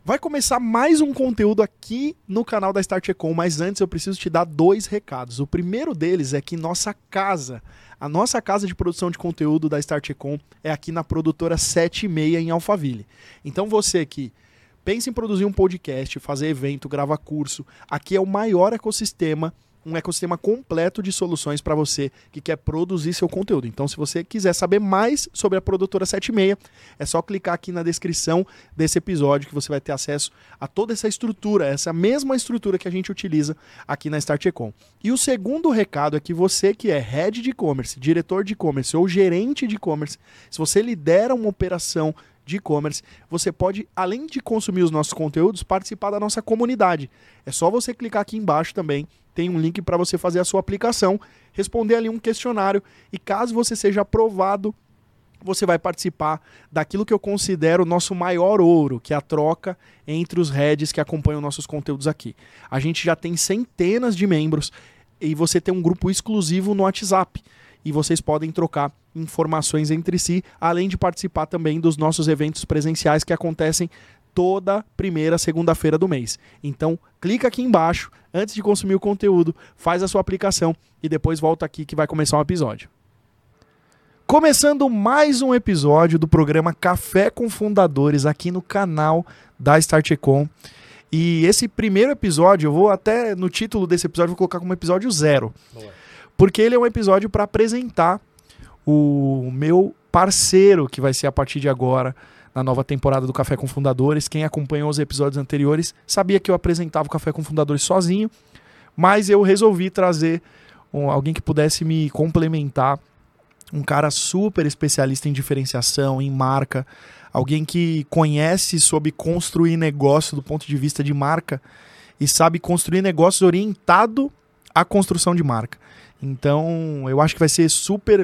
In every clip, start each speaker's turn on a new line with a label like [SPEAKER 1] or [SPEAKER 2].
[SPEAKER 1] Vai começar mais um conteúdo aqui no canal da Start Econ, mas antes eu preciso te dar 2 recados. O primeiro deles é que a nossa casa de produção de conteúdo da Start Econ é aqui na produtora 76 em Alphaville. Então você que pensa em produzir um podcast, fazer evento, gravar curso, aqui é o maior ecossistema, um ecossistema completo de soluções para você que quer produzir seu conteúdo. Então, se você quiser saber mais sobre a produtora 76, é só clicar aqui na descrição desse episódio que você vai ter acesso a toda essa estrutura, essa mesma estrutura que a gente utiliza aqui na Start Econ. E o segundo recado é que você que é head de e-commerce, diretor de e-commerce ou gerente de e-commerce, se você lidera uma operação de e-commerce, você pode, além de consumir os nossos conteúdos, participar da nossa comunidade. É só você clicar aqui embaixo também, tem um link para você fazer a sua aplicação, responder ali um questionário e caso você seja aprovado, você vai participar daquilo que eu considero o nosso maior ouro, que é a troca entre os heads que acompanham nossos conteúdos aqui. A gente já tem centenas de membros e você tem um grupo exclusivo no WhatsApp. E vocês podem trocar informações entre si, além de participar também dos nossos eventos presenciais que acontecem toda primeira segunda-feira do mês. Então, clica aqui embaixo, antes de consumir o conteúdo, faz a sua aplicação e depois volta aqui que vai começar um episódio. Começando mais um episódio do programa Café com Fundadores aqui no canal da Start Econ. E esse primeiro episódio, eu vou até no título desse episódio, vou colocar como episódio 0. Boa. Porque ele é um episódio para apresentar o meu parceiro, que vai ser a partir de agora, na nova temporada do Café com Fundadores. Quem acompanhou os episódios anteriores sabia que eu apresentava o Café com Fundadores sozinho, mas eu resolvi trazer alguém que pudesse me complementar, um cara super especialista em diferenciação, em marca, alguém que conhece sobre construir negócio do ponto de vista de marca e sabe construir negócios orientado à construção de marca. Então, eu acho que vai ser super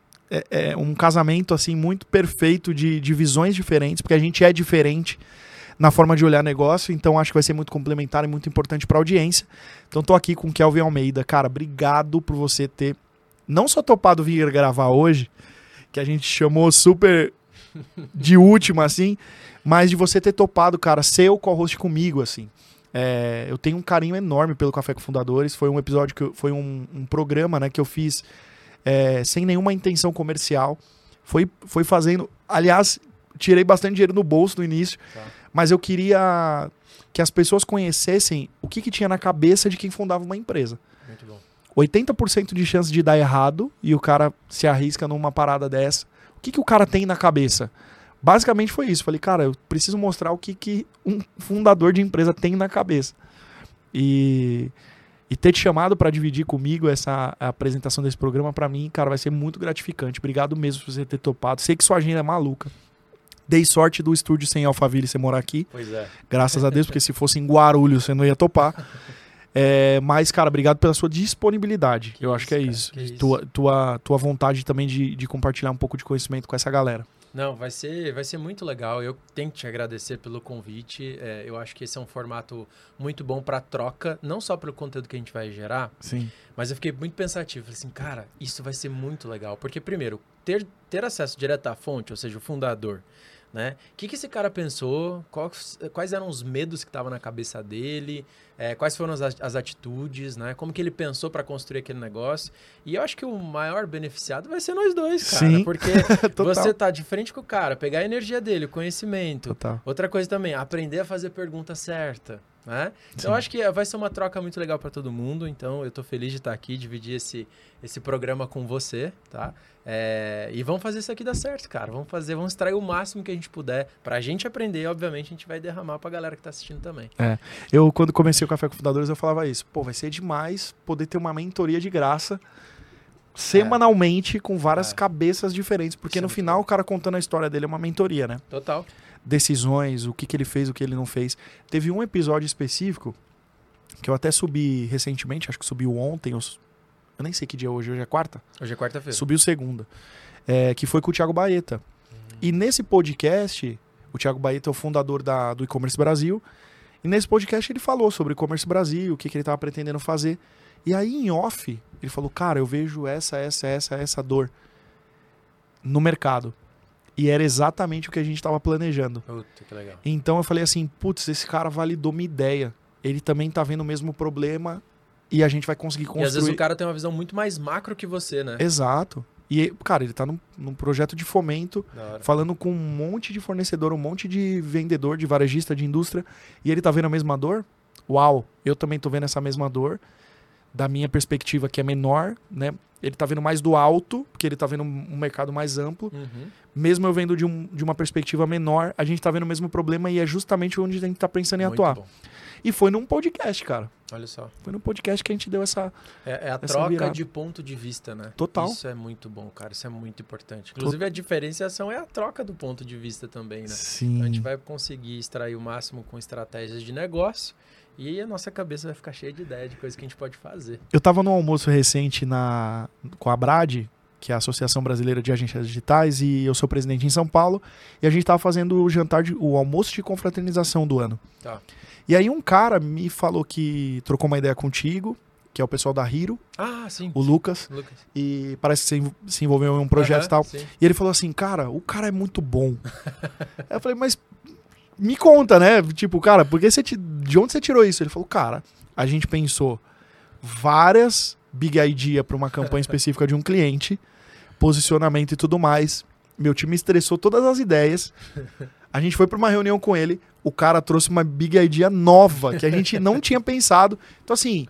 [SPEAKER 1] um casamento assim muito perfeito de visões diferentes, porque a gente é diferente na forma de olhar negócio, então acho que vai ser muito complementar e muito importante para a audiência. Então, tô aqui com o Kelvin Almeida. Cara, obrigado por você ter não só topado vir gravar hoje, que a gente chamou super de última, assim, mas de você ter topado, cara, ser o co-host comigo, assim. Eu tenho um carinho enorme pelo Café com Fundadores. Foi um episódio foi um programa, né, que eu fiz sem nenhuma intenção comercial. Foi fazendo. Aliás, tirei bastante dinheiro no bolso no início, mas eu queria que as pessoas conhecessem o que tinha na cabeça de quem fundava uma empresa.
[SPEAKER 2] Muito bom.
[SPEAKER 1] 80% de chance de dar errado e o cara se arrisca numa parada dessa. O que o cara tem na cabeça? Basicamente foi isso. Falei, cara, eu preciso mostrar o que um fundador de empresa tem na cabeça. E ter te chamado para dividir comigo essa apresentação desse programa, para mim, cara, vai ser muito gratificante. Obrigado mesmo por você ter topado. Sei que sua agenda é maluca. Dei sorte do estúdio sem Alphaville você morar aqui.
[SPEAKER 2] Pois é.
[SPEAKER 1] Graças a Deus, porque se fosse em Guarulhos você não ia topar. Mas, cara, obrigado pela sua disponibilidade. Eu acho que é isso. Tua vontade também de compartilhar um pouco de conhecimento com essa galera.
[SPEAKER 2] Não, vai ser muito legal. Eu tenho que te agradecer pelo convite. Eu acho que esse é um formato muito bom para troca, não só pelo conteúdo que a gente vai gerar,
[SPEAKER 1] sim,
[SPEAKER 2] mas eu fiquei muito pensativo. Falei assim, cara, isso vai ser muito legal. Porque, primeiro, ter acesso direto à fonte, ou seja, o fundador, né? O que esse cara pensou? Quais eram os medos que estavam na cabeça dele? Quais foram as atitudes, né? Como que ele pensou para construir aquele negócio? E eu acho que o maior beneficiado vai ser nós dois, cara.
[SPEAKER 1] Sim.
[SPEAKER 2] Porque você tá de frente com o cara, pegar a energia dele, o conhecimento.
[SPEAKER 1] Total.
[SPEAKER 2] Outra coisa também, aprender a fazer a pergunta certa, né? Então, eu acho que vai ser uma troca muito legal para todo mundo. Então, eu tô feliz de estar aqui, dividir esse programa com você, tá? E vamos fazer isso aqui dar certo, cara. Vamos extrair o máximo que a gente puder pra gente aprender. E, obviamente, a gente vai derramar pra galera que tá assistindo também.
[SPEAKER 1] Eu, quando comecei o Café com Fundadores, eu falava isso. Pô, vai ser demais poder ter uma mentoria de graça semanalmente com várias cabeças diferentes. Porque no final, o cara contando a história dele é uma mentoria, né?
[SPEAKER 2] Total.
[SPEAKER 1] Decisões, o que ele fez, o que ele não fez. Teve um episódio específico que eu até subi recentemente, acho que subiu ontem, eu nem sei que dia é hoje é quarta?
[SPEAKER 2] Hoje é quarta-feira.
[SPEAKER 1] Subiu segunda. Que foi com o Thiago Baeta. E nesse podcast, o Thiago Baeta é o fundador do E-Commerce Brasil, e nesse podcast ele falou sobre o E-Commerce Brasil, o que ele estava pretendendo fazer. E aí em off, ele falou, cara, eu vejo essa dor no mercado. E era exatamente o que a gente estava planejando.
[SPEAKER 2] Puta, que legal.
[SPEAKER 1] Então eu falei assim, putz, esse cara validou minha ideia. Ele também tá vendo o mesmo problema e a gente vai conseguir construir.
[SPEAKER 2] E às vezes o cara tem uma visão muito mais macro que você, né?
[SPEAKER 1] Exato. E, cara, ele tá num projeto de fomento, falando com um monte de fornecedor, um monte de vendedor, de varejista, de indústria, e ele tá vendo a mesma dor? Uau, eu também tô vendo essa mesma dor, da minha perspectiva que é menor, né? Ele tá vendo mais do alto, porque ele tá vendo um mercado mais amplo.
[SPEAKER 2] Uhum.
[SPEAKER 1] Mesmo eu vendo de uma perspectiva menor, a gente tá vendo o mesmo problema e é justamente onde a gente tá pensando em
[SPEAKER 2] Muito
[SPEAKER 1] atuar.
[SPEAKER 2] bom.
[SPEAKER 1] E foi num podcast, cara.
[SPEAKER 2] Olha só.
[SPEAKER 1] Foi num podcast que a gente deu essa...
[SPEAKER 2] É a
[SPEAKER 1] essa
[SPEAKER 2] troca
[SPEAKER 1] virada.
[SPEAKER 2] de ponto de vista, né?
[SPEAKER 1] Total.
[SPEAKER 2] Isso é muito bom, cara. Isso é muito importante. Inclusive, a diferenciação é a troca do ponto de vista também, né?
[SPEAKER 1] Sim.
[SPEAKER 2] A gente vai conseguir extrair o máximo com estratégias de negócio e a nossa cabeça vai ficar cheia de ideia de coisas que a gente pode fazer.
[SPEAKER 1] Eu tava num almoço recente com a Brad, que é a Associação Brasileira de Agências Digitais, e eu sou presidente em São Paulo, e a gente tava fazendo o almoço de confraternização do ano.
[SPEAKER 2] Tá.
[SPEAKER 1] E aí um cara me falou que trocou uma ideia contigo, que é o pessoal da Hiro,
[SPEAKER 2] Ah, sim.
[SPEAKER 1] o Lucas, e parece que você se envolveu em um projeto e tal.
[SPEAKER 2] Sim.
[SPEAKER 1] E ele falou assim, cara, o cara é muito bom. Aí eu falei, mas me conta, né? Tipo, cara, de onde você tirou isso? Ele falou, cara, a gente pensou várias big idea para uma campanha específica de um cliente, posicionamento e tudo mais. Meu time estressou todas as ideias. A gente foi para uma reunião com ele, o cara trouxe uma big idea nova, que a gente não tinha pensado. Então, assim,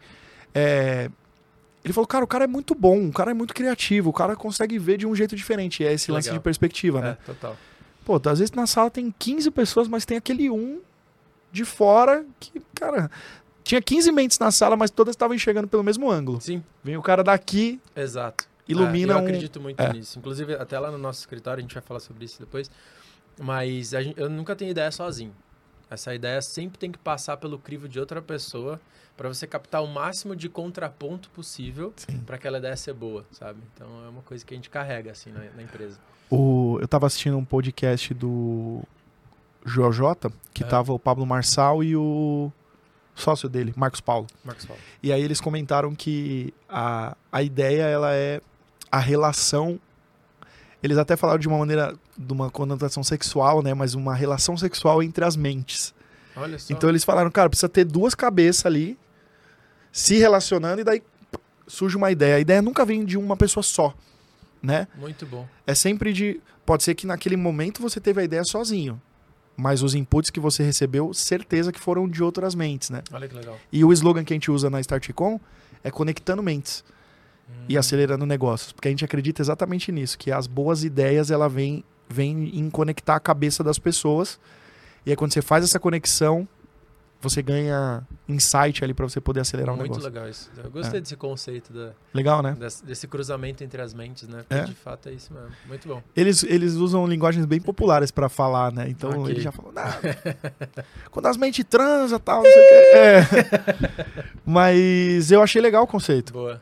[SPEAKER 1] ele falou, cara, o cara é muito bom, o cara é muito criativo, o cara consegue ver de um jeito diferente. E é esse lance de perspectiva, né?
[SPEAKER 2] Total.
[SPEAKER 1] Pô, às vezes na sala tem 15 pessoas, mas tem aquele um de fora que, cara, tinha 15 mentes na sala, mas todas estavam enxergando pelo mesmo ângulo.
[SPEAKER 2] Sim.
[SPEAKER 1] Vem o cara daqui,
[SPEAKER 2] Exato.
[SPEAKER 1] ilumina
[SPEAKER 2] eu acredito muito nisso. Inclusive, até lá no nosso escritório, a gente vai falar sobre isso depois, mas eu nunca tenho ideia sozinho. Essa ideia sempre tem que passar pelo crivo de outra pessoa para você captar o máximo de contraponto possível para aquela ideia ser boa, sabe? Então, é uma coisa que a gente carrega, assim, na empresa.
[SPEAKER 1] Eu tava assistindo um podcast do Jojota, que tava o Pablo Marçal e o sócio dele, Marcos Paulo. E aí eles comentaram que a ideia, ela é a relação... Eles até falaram de uma conotação sexual, né? Mas uma relação sexual entre as mentes.
[SPEAKER 2] Olha só.
[SPEAKER 1] Então eles falaram, cara, precisa ter duas cabeças ali se relacionando e daí surge uma ideia. A ideia nunca vem de uma pessoa só, né?
[SPEAKER 2] Muito bom.
[SPEAKER 1] É sempre pode ser que naquele momento você teve a ideia sozinho, mas os inputs que você recebeu, certeza que foram de outras mentes, né?
[SPEAKER 2] Olha que legal.
[SPEAKER 1] E o slogan que a gente usa na StartCom é conectando mentes e acelerando negócios, porque a gente acredita exatamente nisso, que as boas ideias, ela vem em conectar a cabeça das pessoas, e aí quando você faz essa conexão, você ganha insight ali para você poder acelerar o negócio.
[SPEAKER 2] Muito legal isso. Eu gostei desse conceito
[SPEAKER 1] legal, né?
[SPEAKER 2] Desse cruzamento entre as mentes, né? Porque de fato é isso mesmo. Muito bom.
[SPEAKER 1] Eles usam linguagens bem populares para falar, né? Então ele já falou, quando as mentes transam, tal, não sei o quê. Mas eu achei legal o conceito.
[SPEAKER 2] Boa.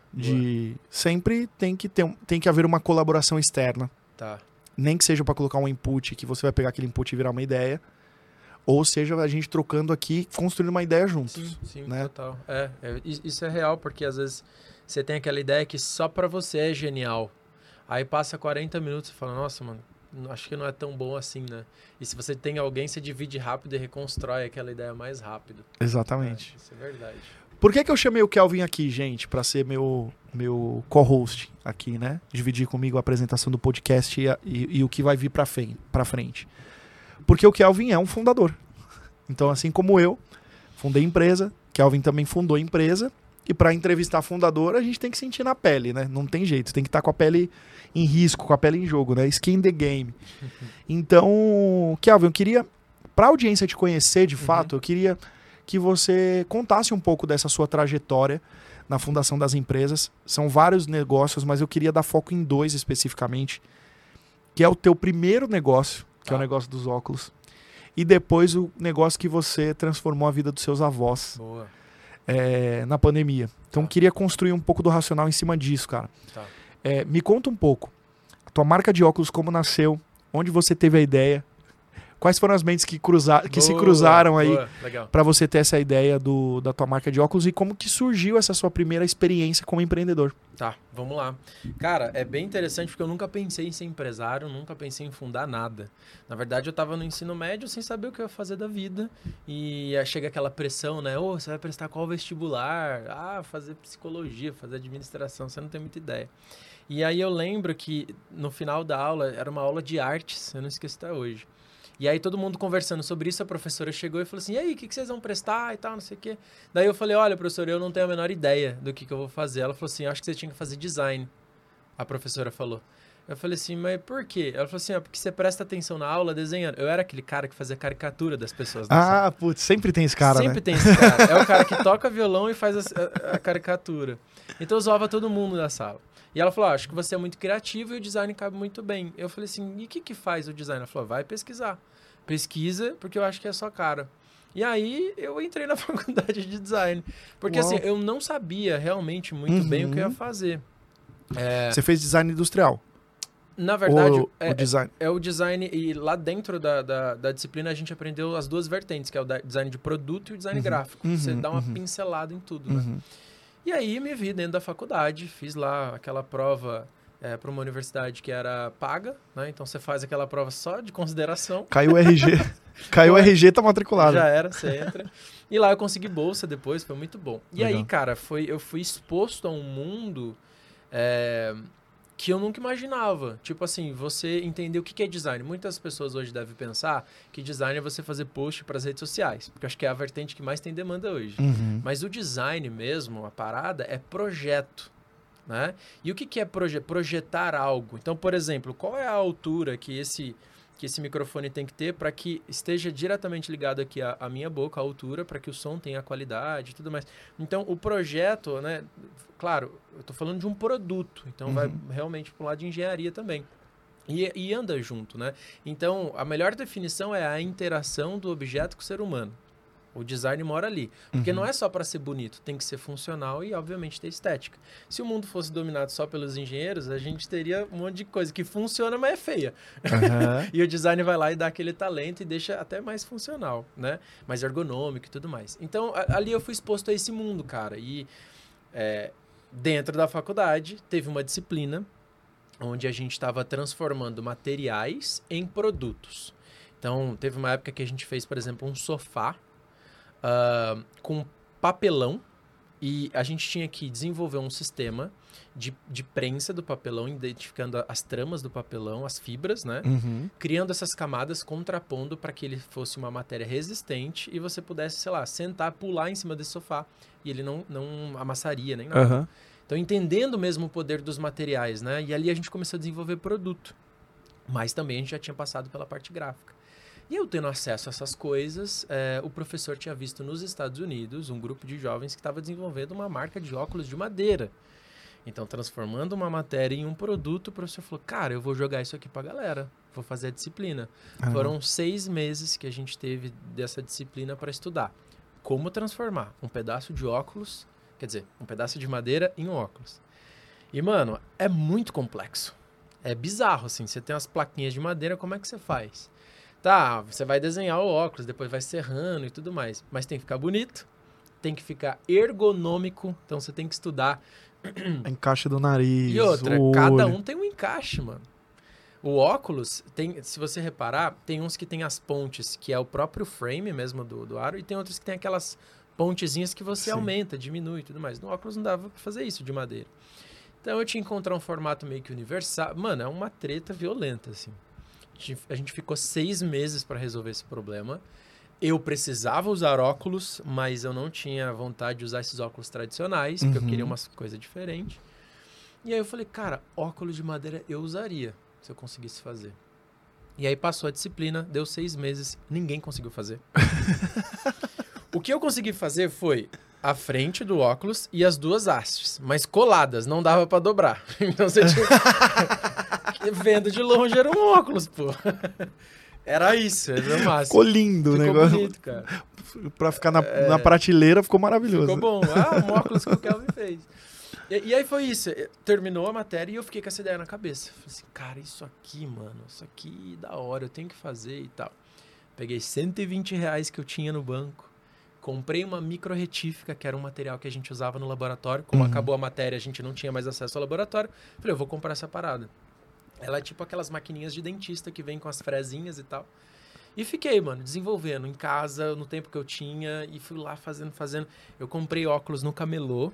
[SPEAKER 1] Sempre tem que haver uma colaboração externa.
[SPEAKER 2] Tá.
[SPEAKER 1] Nem que seja para colocar um input, que você vai pegar aquele input e virar uma ideia. Ou seja, a gente trocando aqui, construindo uma ideia juntos.
[SPEAKER 2] Sim,
[SPEAKER 1] né?
[SPEAKER 2] Total. Isso é real, porque às vezes você tem aquela ideia que só pra você é genial. Aí passa 40 minutos e fala, nossa, mano, acho que não é tão bom assim, né? E se você tem alguém, você divide rápido e reconstrói aquela ideia mais rápido.
[SPEAKER 1] Exatamente.
[SPEAKER 2] Isso é verdade.
[SPEAKER 1] Por que eu chamei o Kelvin aqui, gente, pra ser meu co-host aqui, né? Dividir comigo a apresentação do podcast e o que vai vir pra frente. Porque o Kelvin é um fundador. Então, assim como eu, fundei empresa, Kelvin também fundou empresa, e para entrevistar fundador, a gente tem que sentir na pele, né? Não tem jeito, tem que estar com a pele em risco, com a pele em jogo, né? Skin in the game. Então, Kelvin, eu queria, para a audiência te conhecer de fato, eu queria que você contasse um pouco dessa sua trajetória na fundação das empresas. São vários negócios, mas eu queria dar foco em 2 especificamente, que é o teu primeiro negócio, que é o negócio dos óculos. E depois o negócio que você transformou a vida dos seus avós na pandemia. Então queria construir um pouco do racional em cima disso, cara. Me conta um pouco. A tua marca de óculos, como nasceu, onde você teve a ideia, Quais foram as mentes que se cruzaram aí
[SPEAKER 2] legal.
[SPEAKER 1] para você ter essa ideia da tua marca de óculos e como que surgiu essa sua primeira experiência como empreendedor?
[SPEAKER 2] Tá, vamos lá. Cara, é bem interessante porque eu nunca pensei em ser empresário, nunca pensei em fundar nada. Na verdade, eu tava no ensino médio sem saber o que eu ia fazer da vida. E aí chega aquela pressão, né? Ô, você vai prestar qual vestibular? Ah, fazer psicologia, fazer administração, você não tem muita ideia. E aí eu lembro que no final da aula, era uma aula de artes, eu não esqueço até hoje. E aí todo mundo conversando sobre isso, a professora chegou e falou assim, e aí, o que vocês vão prestar e tal, não sei o quê. Daí eu falei, olha, professora, eu não tenho a menor ideia do que eu vou fazer. Ela falou assim, acho que você tinha que fazer design, a professora falou. Eu falei assim, mas por quê? Ela falou assim, porque você presta atenção na aula desenhando. Eu era aquele cara que fazia caricatura das pessoas.
[SPEAKER 1] Ah, putz, sempre tem esse cara,
[SPEAKER 2] sempre tem esse cara. É o cara que toca violão e faz a caricatura. Então eu zoava todo mundo da sala. E ela falou, acho que você é muito criativo e o design cabe muito bem. Eu falei assim, e o que faz o design? Ela falou, vai pesquisar. Pesquisa, porque eu acho que é a sua cara. E aí, eu entrei na faculdade de design. Porque, assim, eu não sabia realmente muito bem o que eu ia fazer.
[SPEAKER 1] Você fez design industrial?
[SPEAKER 2] Na verdade,
[SPEAKER 1] o design.
[SPEAKER 2] É o design... E lá dentro da disciplina, a gente aprendeu as duas vertentes, que é o design de produto e o design gráfico. Você dá uma pincelada em tudo, né? E aí, me vi dentro da faculdade, fiz lá aquela prova... para uma universidade que era paga, né? Então você faz aquela prova só de consideração.
[SPEAKER 1] Caiu o RG. Caiu o RG, tá matriculado.
[SPEAKER 2] Já era, você entra. E lá eu consegui bolsa depois, foi muito bom. E aí, cara, eu fui exposto a um mundo que eu nunca imaginava. Tipo assim, você entender o que é design. Muitas pessoas hoje devem pensar que design é você fazer post para as redes sociais, porque eu acho que é a vertente que mais tem demanda hoje. Mas o design mesmo, a parada, é projeto. Né? E o que é projetar algo? Então, por exemplo, qual é a altura que esse microfone tem que ter para que esteja diretamente ligado aqui à minha boca, a altura, para que o som tenha a qualidade e tudo mais. Então, o projeto, né? Claro, eu estou falando de um produto, então vai realmente para o lado de engenharia também. E anda junto, né? Então, a melhor definição é a interação do objeto com o ser humano. O design mora ali. Porque não é só para ser bonito, tem que ser funcional e, obviamente, ter estética. Se o mundo fosse dominado só pelos engenheiros, a gente teria um monte de coisa que funciona, mas é feia. E o design vai lá e dá aquele talento e deixa até mais funcional, né? Mais ergonômico e tudo mais. Então, ali eu fui exposto a esse mundo, cara. E dentro da faculdade, teve uma disciplina onde a gente estava transformando materiais em produtos. Então, teve uma época que a gente fez, por exemplo, um sofá com papelão e a gente tinha que desenvolver um sistema de prensa do papelão, identificando as tramas do papelão, as fibras, né? Criando essas camadas, contrapondo para que ele fosse uma matéria resistente e você pudesse, sei lá, sentar, pular em cima desse sofá e ele não amassaria nem nada. Então, entendendo mesmo o poder dos materiais, né? E ali a gente começou a desenvolver produto. Mas também a gente já tinha passado pela parte gráfica. E eu tendo acesso a essas coisas, o professor tinha visto nos Estados Unidos um grupo de jovens que estava desenvolvendo uma marca de óculos de madeira. Então, transformando uma matéria em um produto, o professor falou, cara, eu vou jogar isso aqui pra galera, vou fazer a disciplina. Foram 6 meses que a gente teve dessa disciplina para estudar. Como transformar um pedaço de óculos, quer dizer, um pedaço de madeira em um óculos. E, mano, é muito complexo. É bizarro, assim, você tem umas plaquinhas de madeira, como é que você faz? Tá, você vai desenhar o óculos, depois vai serrando e tudo mais. Mas tem que ficar bonito, tem que ficar ergonômico, então você tem que estudar.
[SPEAKER 1] Encaixe do nariz.
[SPEAKER 2] E outra, cada um tem um encaixe, mano. O óculos, se você reparar, tem uns que tem as pontes, que é o próprio frame mesmo do aro, e tem outros que tem aquelas pontezinhas que você aumenta, diminui e tudo mais. No óculos não dava pra fazer isso de madeira. Então eu tinha que encontrar um formato meio que universal. Mano, é uma treta violenta, assim. A gente ficou 6 meses para resolver esse problema. Eu precisava usar óculos, mas eu não tinha vontade de usar esses óculos tradicionais, porque eu queria uma coisa diferente. E aí eu falei, cara, óculos de madeira eu usaria, se eu conseguisse fazer. E aí passou a disciplina, deu 6 meses, ninguém conseguiu fazer. O que eu consegui fazer foi a frente do óculos e as duas hastes, mas coladas, não dava para dobrar. Então você tinha... Vendo de longe era um óculos, pô. Era isso, era o máximo.
[SPEAKER 1] Ficou lindo o negócio.
[SPEAKER 2] Ficou bonito, cara.
[SPEAKER 1] Pra ficar na prateleira, ficou maravilhoso.
[SPEAKER 2] Ficou bom. Um óculos que o Kelvin fez. E aí foi isso. Terminou a matéria e eu fiquei com essa ideia na cabeça. Falei assim, cara, isso aqui, mano, isso aqui da hora, eu tenho que fazer e tal. Peguei R$120 que eu tinha no banco. Comprei uma micro-retífica, que era um material que a gente usava no laboratório. Como acabou a matéria, a gente não tinha mais acesso ao laboratório. Falei, eu vou comprar essa parada. Ela é tipo aquelas maquininhas de dentista que vem com as frezinhas e tal. E fiquei, mano, desenvolvendo em casa, no tempo que eu tinha. E fui lá fazendo. Eu comprei óculos no camelô.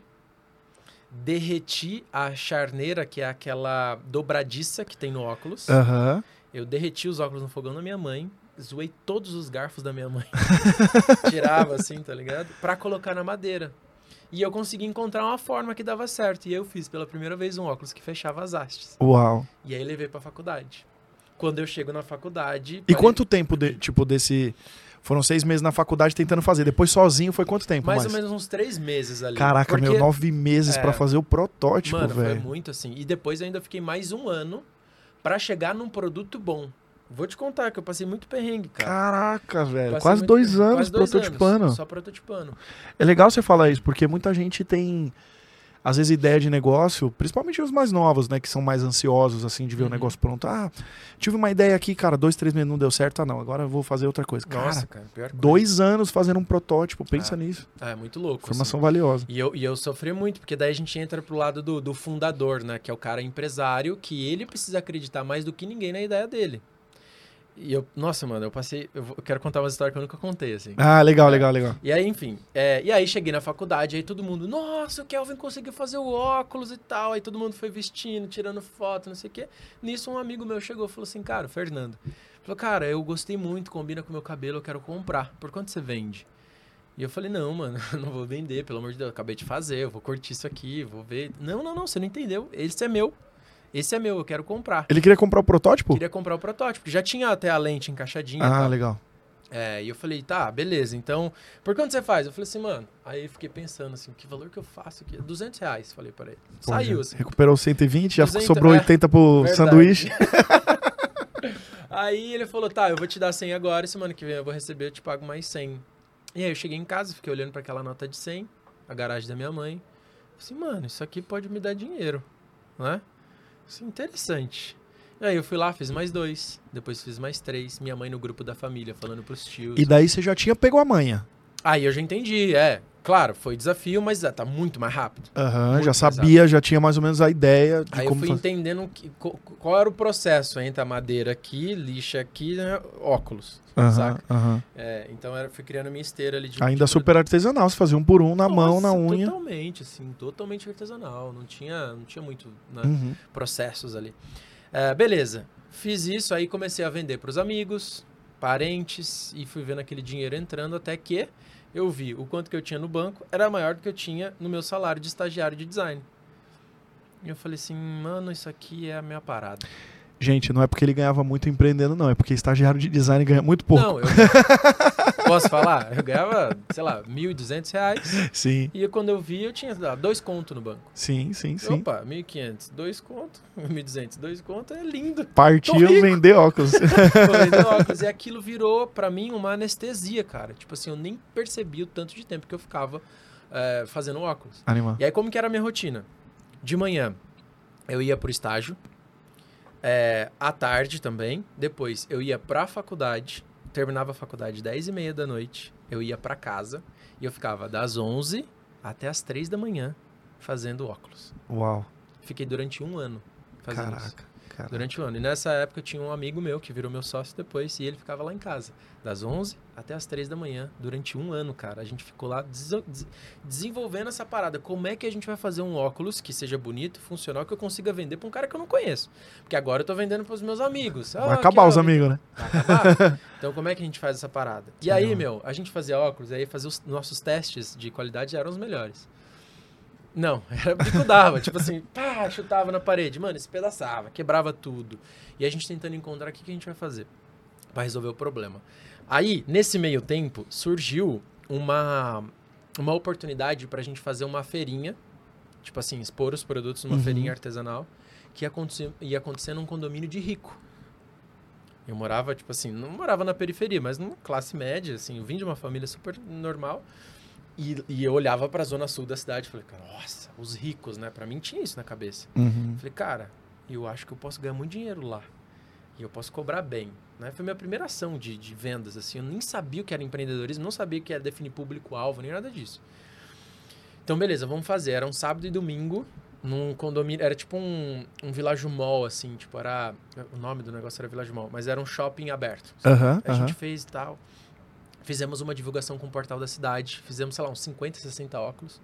[SPEAKER 2] Derreti a charneira, que é aquela dobradiça que tem no óculos.
[SPEAKER 1] Aham.
[SPEAKER 2] Eu derreti os óculos no fogão da minha mãe. Zoei todos os garfos da minha mãe. Tirava assim, tá ligado? Pra colocar na madeira. E eu consegui encontrar uma forma que dava certo. E eu fiz pela primeira vez um óculos que fechava as hastes.
[SPEAKER 1] Uau.
[SPEAKER 2] E aí levei pra faculdade. Quando eu chego na faculdade...
[SPEAKER 1] E quanto tempo, desse... Foram 6 meses na faculdade tentando fazer. Depois sozinho foi quanto tempo?
[SPEAKER 2] Mais ou menos uns 3 meses ali.
[SPEAKER 1] Caraca,
[SPEAKER 2] porque...
[SPEAKER 1] 9 meses pra fazer o protótipo, velho.
[SPEAKER 2] Mano, foi muito assim. E depois eu ainda fiquei mais um ano pra chegar num produto bom. Vou te contar que eu passei muito perrengue, cara.
[SPEAKER 1] Caraca, velho. Quase 2 anos prototipando.
[SPEAKER 2] Só prototipando.
[SPEAKER 1] É legal você falar isso, porque muita gente tem, às vezes, ideia de negócio, principalmente os mais novos, né? Que são mais ansiosos, assim, de ver o negócio pronto. Ah, tive uma ideia aqui, cara, 2, 3 meses não deu certo. Ah, não, agora eu vou fazer outra coisa.
[SPEAKER 2] Nossa,
[SPEAKER 1] cara,
[SPEAKER 2] pior coisa.
[SPEAKER 1] 2 anos fazendo um protótipo, pensa nisso.
[SPEAKER 2] É muito louco.
[SPEAKER 1] Informação valiosa.
[SPEAKER 2] E eu sofri muito, porque daí a gente entra pro lado do fundador, né? Que é o cara empresário, que ele precisa acreditar mais do que ninguém na ideia dele. E nossa, mano, eu quero contar uma história que eu nunca contei, assim.
[SPEAKER 1] Ah, legal.
[SPEAKER 2] E aí, enfim, e aí cheguei na faculdade, aí todo mundo, nossa, o Kelvin conseguiu fazer o óculos e tal, aí todo mundo foi vestindo, tirando foto, não sei o quê. Nisso um amigo meu chegou e falou assim, cara, o Fernando, falou, cara, eu gostei muito, combina com o meu cabelo, eu quero comprar, por quanto você vende? E eu falei, não, mano, não vou vender, pelo amor de Deus, eu acabei de fazer, eu vou curtir isso aqui, vou ver. Não, você não entendeu, esse é meu. Esse é meu, eu quero comprar.
[SPEAKER 1] Ele queria comprar o protótipo?
[SPEAKER 2] Queria comprar o protótipo. Já tinha até a lente encaixadinha.
[SPEAKER 1] Ah, legal.
[SPEAKER 2] E eu falei, tá, beleza. Então, por quanto você faz? Eu falei assim, mano. Aí eu fiquei pensando assim, que valor que eu faço aqui? R$200, falei pra ele. Saiu assim.
[SPEAKER 1] Recuperou 120, já
[SPEAKER 2] 200,
[SPEAKER 1] sobrou 80 pro
[SPEAKER 2] verdade.
[SPEAKER 1] sanduíche.
[SPEAKER 2] Aí ele falou, tá, eu vou te dar 100 agora, semana que vem eu vou receber, eu te pago mais 100. E aí eu cheguei em casa, fiquei olhando pra aquela nota de 100, a garagem da minha mãe. Falei assim, mano, isso aqui pode me dar dinheiro, né? Isso é interessante. E aí eu fui lá, fiz mais 2, depois fiz mais 3. Minha mãe no grupo da família, falando pros tios.
[SPEAKER 1] E daí você já tinha pego a manha.
[SPEAKER 2] Aí eu já entendi, claro, foi desafio, mas tá muito mais rápido.
[SPEAKER 1] Aham, já sabia, já tinha mais ou menos a ideia de
[SPEAKER 2] aí
[SPEAKER 1] como
[SPEAKER 2] eu fui entendendo qual era o processo entre a madeira aqui, lixa aqui, né, óculos, saca? Então eu fui criando a minha esteira ali de...
[SPEAKER 1] Ainda super artesanal, você fazia um por um na mão, na unha.
[SPEAKER 2] Totalmente, assim, totalmente artesanal, não tinha muito, né, processos ali. Beleza, fiz isso, aí comecei a vender pros amigos, parentes, e fui vendo aquele dinheiro entrando até que eu vi o quanto que eu tinha no banco era maior do que eu tinha no meu salário de estagiário de design. E eu falei assim, mano, isso aqui é a minha parada.
[SPEAKER 1] Gente, não é porque ele ganhava muito empreendendo, não. É porque estagiário de design ganha muito pouco.
[SPEAKER 2] Não, posso falar? Eu ganhava, sei lá, R$1.200.
[SPEAKER 1] Sim.
[SPEAKER 2] E quando eu vi, eu tinha 2 contos no banco.
[SPEAKER 1] Sim.
[SPEAKER 2] Opa, 1.500, 2 contos. 1.200, 2 contos, é lindo.
[SPEAKER 1] Partiu vender óculos.
[SPEAKER 2] Vender óculos. E aquilo virou, pra mim, uma anestesia, cara. Tipo assim, eu nem percebi o tanto de tempo que eu ficava fazendo óculos.
[SPEAKER 1] Animal.
[SPEAKER 2] E aí, como que era a minha rotina? De manhã, eu ia pro estágio. À tarde também. Depois, eu ia pra faculdade. Terminava a faculdade 10h30 da noite. Eu ia pra casa. E eu ficava das 11 até as 3 da manhã fazendo óculos.
[SPEAKER 1] Uau.
[SPEAKER 2] Fiquei durante 1 ano fazendo isso.
[SPEAKER 1] Caraca.
[SPEAKER 2] Durante 1 ano. E nessa época eu tinha um amigo meu que virou meu sócio depois. E ele ficava lá em casa. Das 11 até as 3 da manhã. Durante 1 ano, cara. A gente ficou lá desenvolvendo essa parada. Como é que a gente vai fazer um óculos que seja bonito, funcional, que eu consiga vender pra um cara que eu não conheço? Porque agora eu tô vendendo pros meus amigos.
[SPEAKER 1] Vai acabar os amigos, né?
[SPEAKER 2] Vai acabar. Então como é que a gente faz essa parada? E aí, a gente fazia óculos. Aí fazer os nossos testes de qualidade eram os melhores. Não, era bicudava, tipo assim, pá, chutava na parede, mano, espedaçava, quebrava tudo. E a gente tentando encontrar o que a gente vai fazer pra resolver o problema. Aí, nesse meio tempo, surgiu uma oportunidade pra gente fazer uma feirinha, tipo assim, expor os produtos numa feirinha artesanal, que ia acontecer num condomínio de rico. Eu morava, tipo assim, não morava na periferia, mas numa classe média, assim, eu vim de uma família super normal. E eu olhava pra zona sul da cidade e falei, nossa, os ricos, né? Pra mim tinha isso na cabeça. Falei, cara, eu acho que eu posso ganhar muito dinheiro lá. E eu posso cobrar bem. né? Foi minha primeira ação de vendas, assim. Eu nem sabia o que era empreendedorismo, não sabia o que era definir público-alvo, nem nada disso. Então, beleza, vamos fazer. Era um sábado e domingo, num condomínio. Era tipo um Village Mall, assim. Tipo, era... O nome do negócio era Village Mall, mas era um shopping aberto. A gente fez e tal. Fizemos uma divulgação com o portal da cidade. Fizemos, sei lá, uns 50, 60 óculos.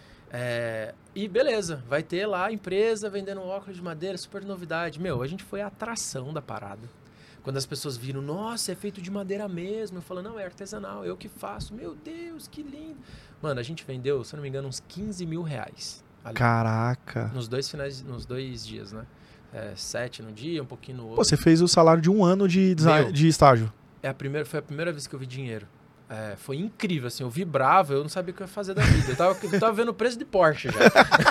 [SPEAKER 2] E beleza, vai ter lá a empresa vendendo óculos de madeira, super novidade. Meu, a gente foi a atração da parada. Quando as pessoas viram, nossa, é feito de madeira mesmo. Eu falo, não, é artesanal, eu que faço. Meu Deus, que lindo. Mano, a gente vendeu, se eu não me engano, uns 15 mil reais. Ali.
[SPEAKER 1] Caraca.
[SPEAKER 2] Nos 2 dias, né? 7 no dia, um pouquinho no outro.
[SPEAKER 1] Pô, você fez o salário de 1 ano de estágio.
[SPEAKER 2] Foi a primeira vez que eu vi dinheiro. Foi incrível, assim, eu vibrava, eu não sabia o que eu ia fazer da vida. Eu tava vendo o preço de Porsche já.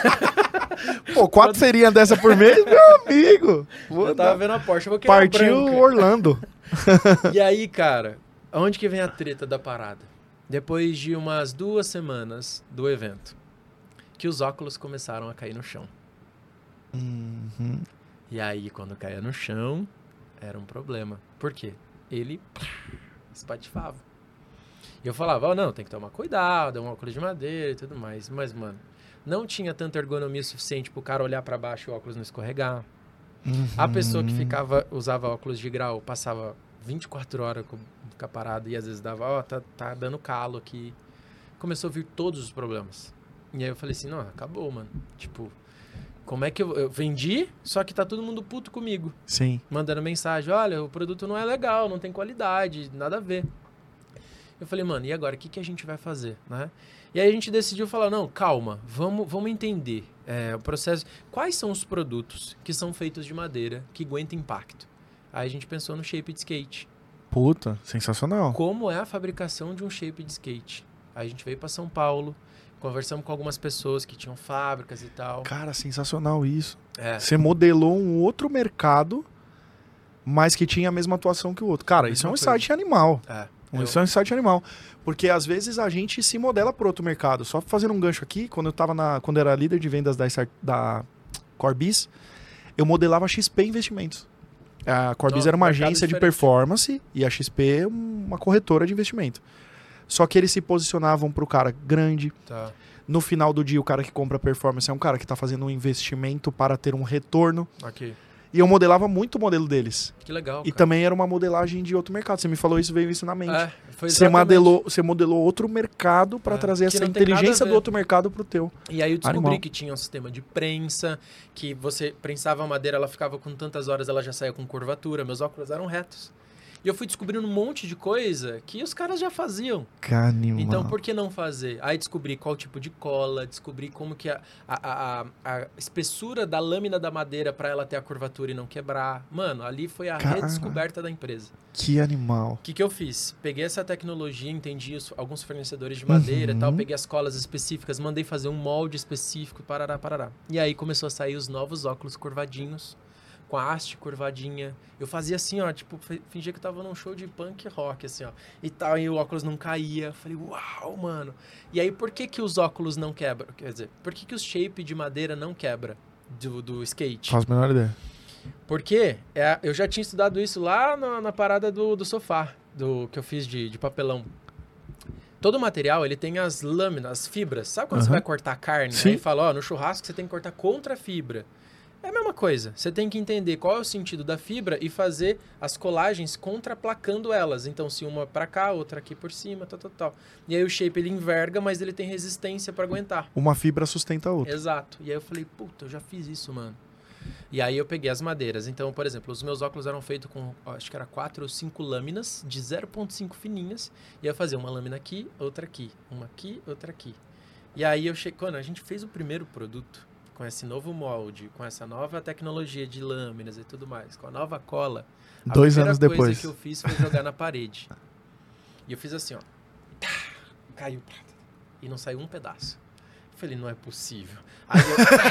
[SPEAKER 1] Pô, 4 seriam dessa por mês, meu amigo.
[SPEAKER 2] Eu tava vendo a Porsche, eu vou querer
[SPEAKER 1] Partiu Orlando.
[SPEAKER 2] E aí, cara, onde que vem a treta da parada? Depois de umas 2 semanas do evento, que os óculos começaram a cair no chão.
[SPEAKER 1] Uhum.
[SPEAKER 2] E aí, quando caía no chão, era um problema. Por quê? Ele espatifava. E eu falava, não, tem que tomar cuidado, é um óculos de madeira e tudo mais. Mas, mano, não tinha tanta ergonomia suficiente pro cara olhar pra baixo e o óculos não escorregar.
[SPEAKER 1] Uhum.
[SPEAKER 2] A pessoa que usava óculos de grau, passava 24 horas com a parada e às vezes dava, tá dando calo aqui. Começou a vir todos os problemas. E aí eu falei assim, não, acabou, mano. Tipo, como é que eu vendi, só que tá todo mundo puto comigo.
[SPEAKER 1] Sim.
[SPEAKER 2] Mandando mensagem, olha, o produto não é legal, não tem qualidade, nada a ver. Eu falei, mano, e agora? O que a gente vai fazer, né? E aí a gente decidiu falar, não, calma, vamos entender o processo. Quais são os produtos que são feitos de madeira, que aguentam impacto? Aí a gente pensou no shape de skate.
[SPEAKER 1] Puta, sensacional.
[SPEAKER 2] Como é a fabricação de um shape de skate? Aí a gente veio para São Paulo, conversamos com algumas pessoas que tinham fábricas e tal.
[SPEAKER 1] Cara, sensacional isso. Você modelou um outro mercado, mas que tinha a mesma atuação que o outro. Cara, isso é um insight animal. Isso é um insight animal. Porque às vezes a gente se modela para outro mercado. Só fazendo um gancho aqui, quando eu era líder de vendas da Corbis, eu modelava a XP Investimentos. A Corbis era uma agência de performance e a XP uma corretora de investimento. Só que eles se posicionavam para o cara grande.
[SPEAKER 2] Tá.
[SPEAKER 1] No final do dia, o cara que compra performance é um cara que está fazendo um investimento para ter um retorno.
[SPEAKER 2] Ok.
[SPEAKER 1] E eu modelava muito o modelo deles.
[SPEAKER 2] Que legal,
[SPEAKER 1] E também era uma modelagem de outro mercado. Você me falou isso, veio isso na mente.
[SPEAKER 2] Foi
[SPEAKER 1] você modelou outro mercado para trazer essa inteligência do outro mercado pro teu.
[SPEAKER 2] E aí eu descobri
[SPEAKER 1] animal.
[SPEAKER 2] que tinha um sistema de prensa, que você prensava a madeira, ela ficava com tantas horas, ela já saía com curvatura. Meus óculos eram retos. E eu fui descobrindo um monte de coisa que os caras já faziam.
[SPEAKER 1] Animal.
[SPEAKER 2] Então, por que não fazer? Aí descobri qual tipo de cola, descobri como que a espessura da lâmina da madeira para ela ter a curvatura e não quebrar. Mano, ali foi a redescoberta da empresa.
[SPEAKER 1] Que animal.
[SPEAKER 2] O que eu fiz? Peguei essa tecnologia, entendi isso, alguns fornecedores de madeira e tal, peguei as colas específicas, mandei fazer um molde específico, parará. E aí começou a sair os novos óculos curvadinhos, com a haste curvadinha. Eu fazia assim, ó, tipo, fingia que eu tava num show de punk rock, assim, ó. E tal, e o óculos não caía. Falei, uau, mano. E aí, por que os óculos não quebram? Quer dizer, por que os shape de madeira não quebra do skate?
[SPEAKER 1] Faz a menor ideia.
[SPEAKER 2] Porque eu já tinha estudado isso lá na parada do sofá, que eu fiz de papelão. Todo material, ele tem as lâminas, as fibras. Sabe quando você vai cortar carne?
[SPEAKER 1] Sim.
[SPEAKER 2] Aí fala, ó, no churrasco você tem que cortar contra a fibra. É a mesma coisa. Você tem que entender qual é o sentido da fibra e fazer as colagens contraplacando elas. Então, se uma pra cá, outra aqui por cima, tal. E aí o shape, ele enverga, mas ele tem resistência pra aguentar.
[SPEAKER 1] Uma fibra sustenta a outra.
[SPEAKER 2] Exato. E aí eu falei, puta, eu já fiz isso, mano. E aí eu peguei as madeiras. Então, por exemplo, os meus óculos eram feitos com, acho que era 4 ou 5 lâminas de 0,5 fininhas. E eu fazia uma lâmina aqui, outra aqui. Uma aqui, outra aqui. E aí quando a gente fez o primeiro produto, com esse novo molde, com essa nova tecnologia de lâminas e tudo mais, com a nova cola,
[SPEAKER 1] 2 anos depois,
[SPEAKER 2] a primeira coisa que eu fiz foi jogar na parede. E eu fiz assim, ó. Caiu. E não saiu um pedaço. Eu falei, não é possível. Aí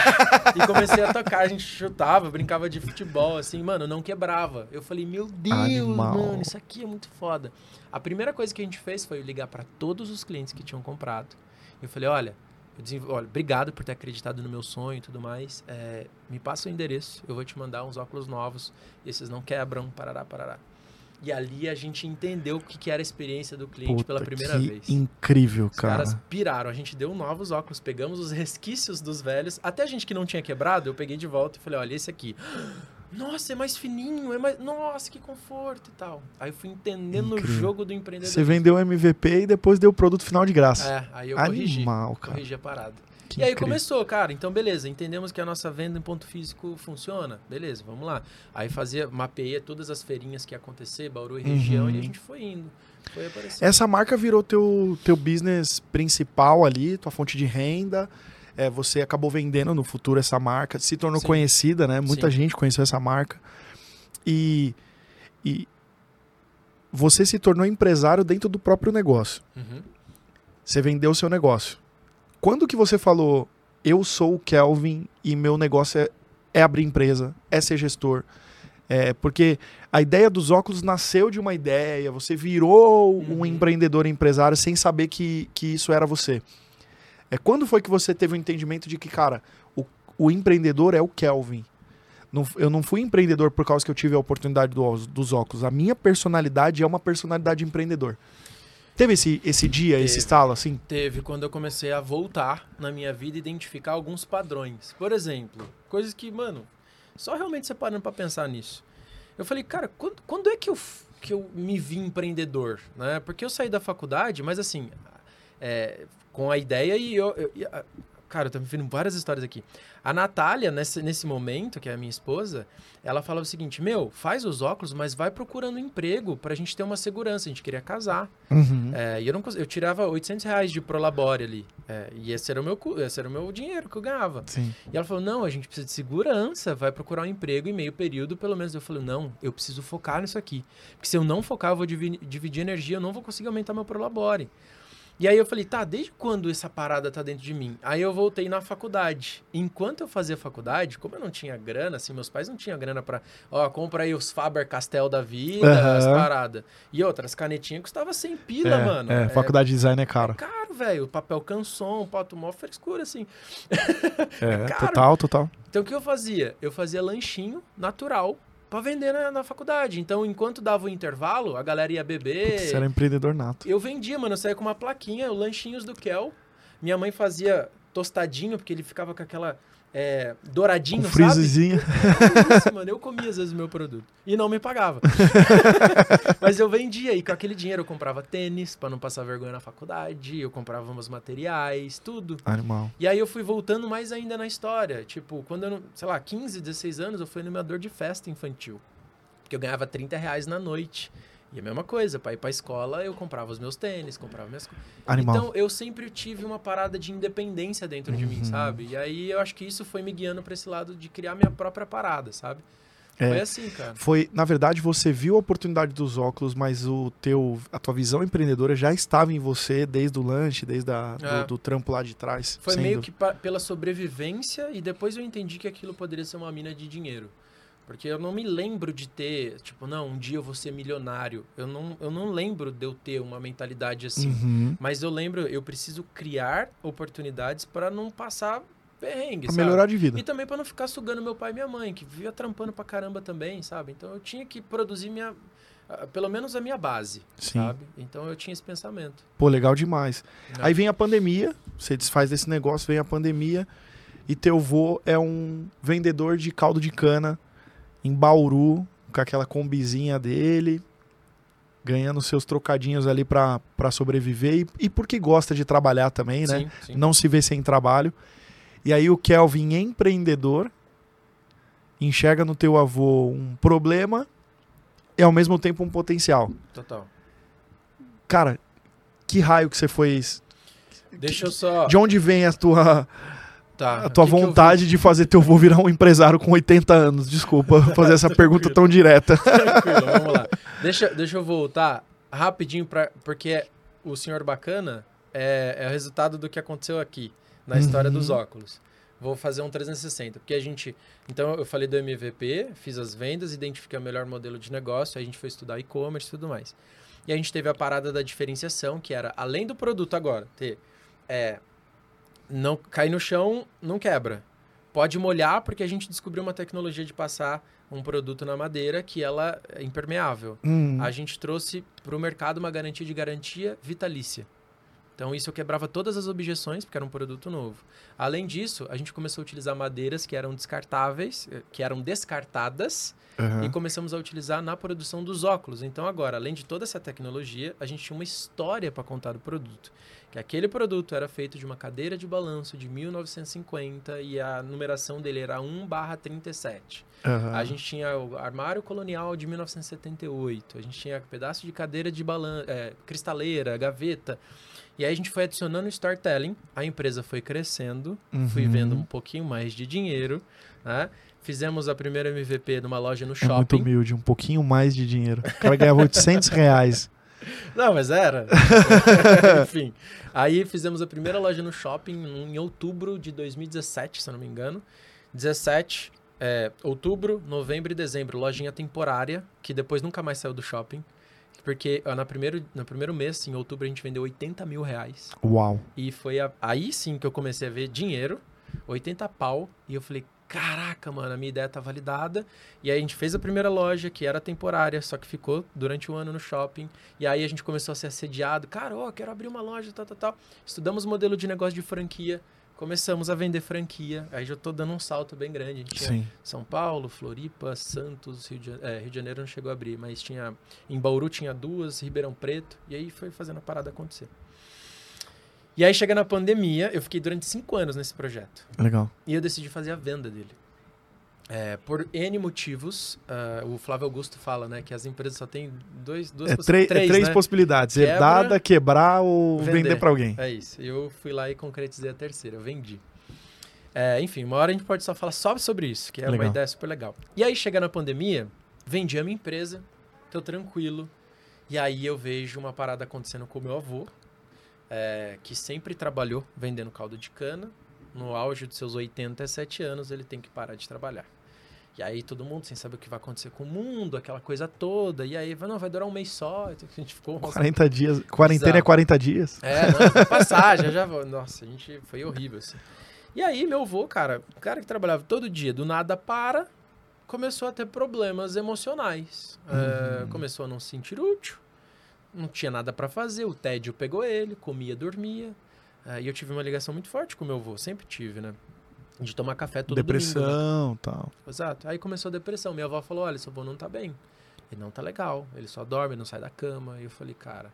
[SPEAKER 2] e comecei a tocar, a gente chutava, brincava de futebol, assim, mano, não quebrava. Eu falei, meu Deus,
[SPEAKER 1] animal.
[SPEAKER 2] Mano, isso aqui é muito foda. A primeira coisa que a gente fez foi ligar para todos os clientes que tinham comprado. Eu falei, olha, obrigado por ter acreditado no meu sonho e tudo mais. Me passa o endereço, eu vou te mandar uns óculos novos. Esses não quebram, parará. E ali a gente entendeu o que era a experiência do cliente pela primeira vez.
[SPEAKER 1] Incrível,
[SPEAKER 2] Os caras piraram. A gente deu novos óculos, pegamos os resquícios dos velhos. Até a gente que não tinha quebrado, eu peguei de volta e falei, olha, esse aqui. Nossa, é mais fininho, é mais... Nossa, que conforto e tal. Aí eu fui entendendo o jogo do empreendedor.
[SPEAKER 1] Você vendeu o MVP e depois deu o produto final de graça.
[SPEAKER 2] Aí eu corrigi a parada.
[SPEAKER 1] Que
[SPEAKER 2] e aí
[SPEAKER 1] incrível.
[SPEAKER 2] começou, cara, então beleza, entendemos que a nossa venda em ponto físico funciona, beleza, vamos lá. Aí mapeia todas as feirinhas que ia acontecer, Bauru e região, e a gente foi indo, foi aparecendo.
[SPEAKER 1] Essa marca virou teu business principal ali, tua fonte de renda, você acabou vendendo no futuro essa marca, se tornou conhecida, né? Muita gente conheceu essa marca. E você se tornou empresário dentro do próprio negócio. Você vendeu o seu negócio. Quando que você falou, eu sou o Kelvin e meu negócio é abrir empresa, é ser gestor? Porque a ideia dos óculos nasceu de uma ideia, você virou um empreendedor, empresário, sem saber que isso era você. Quando foi que você teve o entendimento de que, cara, o empreendedor é o Kelvin? Eu não fui empreendedor por causa que eu tive a oportunidade dos óculos. A minha personalidade é uma personalidade de empreendedor. Teve esse dia, esse estalo, assim?
[SPEAKER 2] Teve, quando eu comecei a voltar na minha vida e identificar alguns padrões. Por exemplo, coisas que, mano, só realmente separando pra pensar nisso. Eu falei, cara, quando é que eu me vi empreendedor? Né? Porque eu saí da faculdade, mas assim, com a ideia cara, eu tô me vendo várias histórias aqui. A Natália, nesse momento, que é a minha esposa, ela falava o seguinte, faz os óculos, mas vai procurando emprego pra gente ter uma segurança. A gente queria casar. E eu tirava R$800 de Prolabore ali. E esse era o meu dinheiro que eu ganhava.
[SPEAKER 1] Sim.
[SPEAKER 2] E ela falou, não, a gente precisa de segurança, vai procurar um emprego em meio período, pelo menos. Eu falei, não, eu preciso focar nisso aqui. Porque se eu não focar, eu vou dividir energia, eu não vou conseguir aumentar meu Prolabore. E aí eu falei, desde quando essa parada tá dentro de mim? Aí eu voltei na faculdade. Enquanto eu fazia faculdade, como eu não tinha grana, assim, meus pais não tinham grana pra... compra aí os Faber-Castell da vida, as paradas. E outras, canetinhas custavam 100 pila, mano.
[SPEAKER 1] Faculdade de design é caro.
[SPEAKER 2] É caro, velho. Papel canson, mó frescura, assim.
[SPEAKER 1] Total.
[SPEAKER 2] Então o que eu fazia? Eu fazia lanchinho natural pra vender na faculdade. Então, enquanto dava o intervalo, a galera ia beber...
[SPEAKER 1] Você era empreendedor nato.
[SPEAKER 2] Eu vendia, mano. Eu saía com uma plaquinha, lanchinhos do Kel. Minha mãe fazia tostadinho, porque ele ficava com aquela... douradinho,
[SPEAKER 1] com frisezinho.
[SPEAKER 2] Isso, mano. Eu comia, às vezes, o meu produto. E não me pagava. Mas eu vendia. E com aquele dinheiro eu comprava tênis, pra não passar vergonha na faculdade. Eu comprava meus materiais, tudo.
[SPEAKER 1] Animal.
[SPEAKER 2] E aí eu fui voltando mais ainda na história. Tipo, quando eu, 15, 16 anos, eu fui animador de festa infantil. Porque eu ganhava R$30 na noite. E a mesma coisa, pra ir pra escola, eu comprava os meus tênis, comprava minhas coisas. Então, eu sempre tive uma parada de independência dentro de mim, sabe? E aí, eu acho que isso foi me guiando pra esse lado de criar minha própria parada, sabe? Foi assim, cara.
[SPEAKER 1] Na verdade, você viu a oportunidade dos óculos, mas a tua visão empreendedora já estava em você desde o lanche, desde do trampo lá de trás.
[SPEAKER 2] Foi meio que pela sobrevivência e depois eu entendi que aquilo poderia ser uma mina de dinheiro. Porque eu não me lembro de ter, um dia eu vou ser milionário. Eu não lembro de eu ter uma mentalidade assim. Mas eu lembro, eu preciso criar oportunidades para não passar perrengue, sabe?
[SPEAKER 1] Melhorar de vida.
[SPEAKER 2] E também para não ficar sugando meu pai e minha mãe, que vivia trampando pra caramba também, sabe? Então eu tinha que produzir pelo menos a minha base, sabe? Então eu tinha esse pensamento.
[SPEAKER 1] Pô, legal demais. Aí vem a pandemia, você desfaz desse negócio, vem a pandemia, e teu vô é um vendedor de caldo de cana em Bauru, com aquela combizinha dele, ganhando seus trocadinhos ali pra sobreviver, e porque gosta de trabalhar também, né?
[SPEAKER 2] Sim.
[SPEAKER 1] Não se vê sem trabalho. E aí o Kelvin, empreendedor, enxerga no teu avô um problema e ao mesmo tempo um potencial.
[SPEAKER 2] Total.
[SPEAKER 1] Cara, que raio que você foi...
[SPEAKER 2] Deixa eu só...
[SPEAKER 1] De onde vem a tua
[SPEAKER 2] que
[SPEAKER 1] vontade de fazer teu avô virar um empresário com 80 anos? Desculpa fazer essa pergunta tão direta.
[SPEAKER 2] Tranquilo, vamos lá. Deixa eu voltar rapidinho, porque o Senhor Bacana é o resultado do que aconteceu aqui, na história dos óculos. Vou fazer um 360, porque então eu falei do MVP, fiz as vendas, identifiquei o melhor modelo de negócio, aí a gente foi estudar e-commerce e tudo mais. E a gente teve a parada da diferenciação, que era, além do produto agora, ter... não cair no chão, não quebra. Pode molhar, porque a gente descobriu uma tecnologia de passar um produto na madeira que ela é impermeável. A gente trouxe para o mercado uma garantia vitalícia. Então, isso quebrava todas as objeções, porque era um produto novo. Além disso, a gente começou a utilizar madeiras que eram descartáveis, que eram descartadas, e começamos a utilizar na produção dos óculos. Então, agora, além de toda essa tecnologia, a gente tinha uma história para contar do produto. Que aquele produto era feito de uma cadeira de balanço de 1950 e a numeração dele era 1/37. A gente tinha o armário colonial de 1978. A gente tinha pedaço de cadeira de balanço, cristaleira, gaveta. E aí a gente foi adicionando storytelling, a empresa foi crescendo, fui vendo um pouquinho mais de dinheiro, né? Fizemos a primeira MVP numa loja no shopping.
[SPEAKER 1] Muito humilde, um pouquinho mais de dinheiro. O cara ganhava R$800.
[SPEAKER 2] Não, mas era. Enfim. Aí fizemos a primeira loja no shopping em outubro de 2017, se eu não me engano. 17, outubro, novembro e dezembro. Lojinha temporária, que depois nunca mais saiu do shopping. Porque no primeiro mês, em outubro, a gente vendeu R$80 mil.
[SPEAKER 1] Uau.
[SPEAKER 2] E foi aí sim que eu comecei a ver dinheiro, 80 pau. E eu falei, caraca, mano, a minha ideia tá validada. E aí a gente fez a primeira loja, que era temporária, só que ficou durante um ano no shopping. E aí a gente começou a ser assediado. Cara, quero abrir uma loja, tal. Estudamos o modelo de negócio de franquia. Começamos a vender franquia. Aí já tô dando um salto bem grande. A gente tinha São Paulo, Floripa, Santos, Rio de Janeiro não chegou a abrir, mas tinha em Bauru tinha 2, Ribeirão Preto, e aí foi fazendo a parada acontecer. E aí chega na pandemia, eu fiquei durante 5 anos nesse projeto.
[SPEAKER 1] Legal.
[SPEAKER 2] E eu decidi fazer a venda dele. Por N motivos, o Flávio Augusto fala, né, que as empresas só têm três,
[SPEAKER 1] né? Possibilidades. Herdada, quebrar ou vender para alguém.
[SPEAKER 2] É isso. Eu fui lá e concretizei a terceira. Eu vendi. Enfim, uma hora a gente pode só falar só sobre isso, que é uma ideia super legal. E aí, chega na pandemia, vendi a minha empresa, tô tranquilo. E aí eu vejo uma parada acontecendo com o meu avô, que sempre trabalhou vendendo caldo de cana. No auge dos seus 87 anos, ele tem que parar de trabalhar. E aí todo mundo sem saber o que vai acontecer com o mundo, aquela coisa toda. E aí, vai durar um mês só. A gente ficou...
[SPEAKER 1] 40 dias. Quarentena é 40 dias.
[SPEAKER 2] Não, passagem, já vou. Nossa, a gente foi horrível, assim. E aí, meu avô, cara, o cara que trabalhava todo dia, do nada começou a ter problemas emocionais. Começou a não se sentir útil, não tinha nada pra fazer, o tédio pegou ele, comia, dormia. E eu tive uma ligação muito forte com meu avô, sempre tive, né? De tomar café todo domingo.
[SPEAKER 1] Depressão e tal.
[SPEAKER 2] Exato. Aí começou a depressão. Minha avó falou, olha, seu avô não tá bem. Ele não tá legal. Ele só dorme, não sai da cama. E eu falei, cara...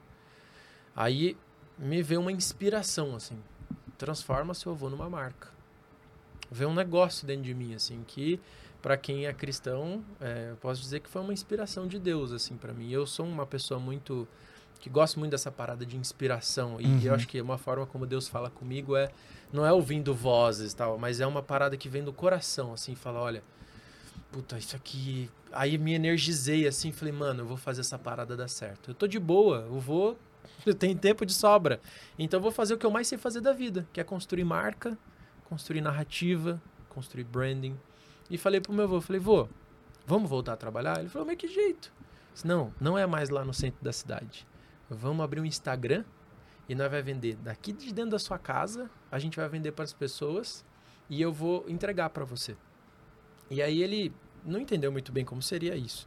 [SPEAKER 2] Aí me veio uma inspiração, assim. Transforma seu avô numa marca. Veio um negócio dentro de mim, assim, que... Pra quem é cristão, eu posso dizer que foi uma inspiração de Deus, assim, pra mim. Eu sou uma pessoa muito... que gosto muito dessa parada de inspiração. E eu acho que uma forma como Deus fala comigo não é ouvindo vozes e tal, mas é uma parada que vem do coração, assim, fala, olha, puta, isso aqui... Aí me energizei, assim, falei, mano, eu vou fazer essa parada dar certo. Eu tô de boa, eu tenho tempo de sobra. Então eu vou fazer o que eu mais sei fazer da vida, que é construir marca, construir narrativa, construir branding. E falei pro meu avô, vô, vamos voltar a trabalhar? Ele falou, mas que jeito? Eu disse, não é mais lá no centro da cidade. Vamos abrir um Instagram e nós vamos vender daqui de dentro da sua casa, a gente vai vender para as pessoas e eu vou entregar para você. E aí ele não entendeu muito bem como seria isso.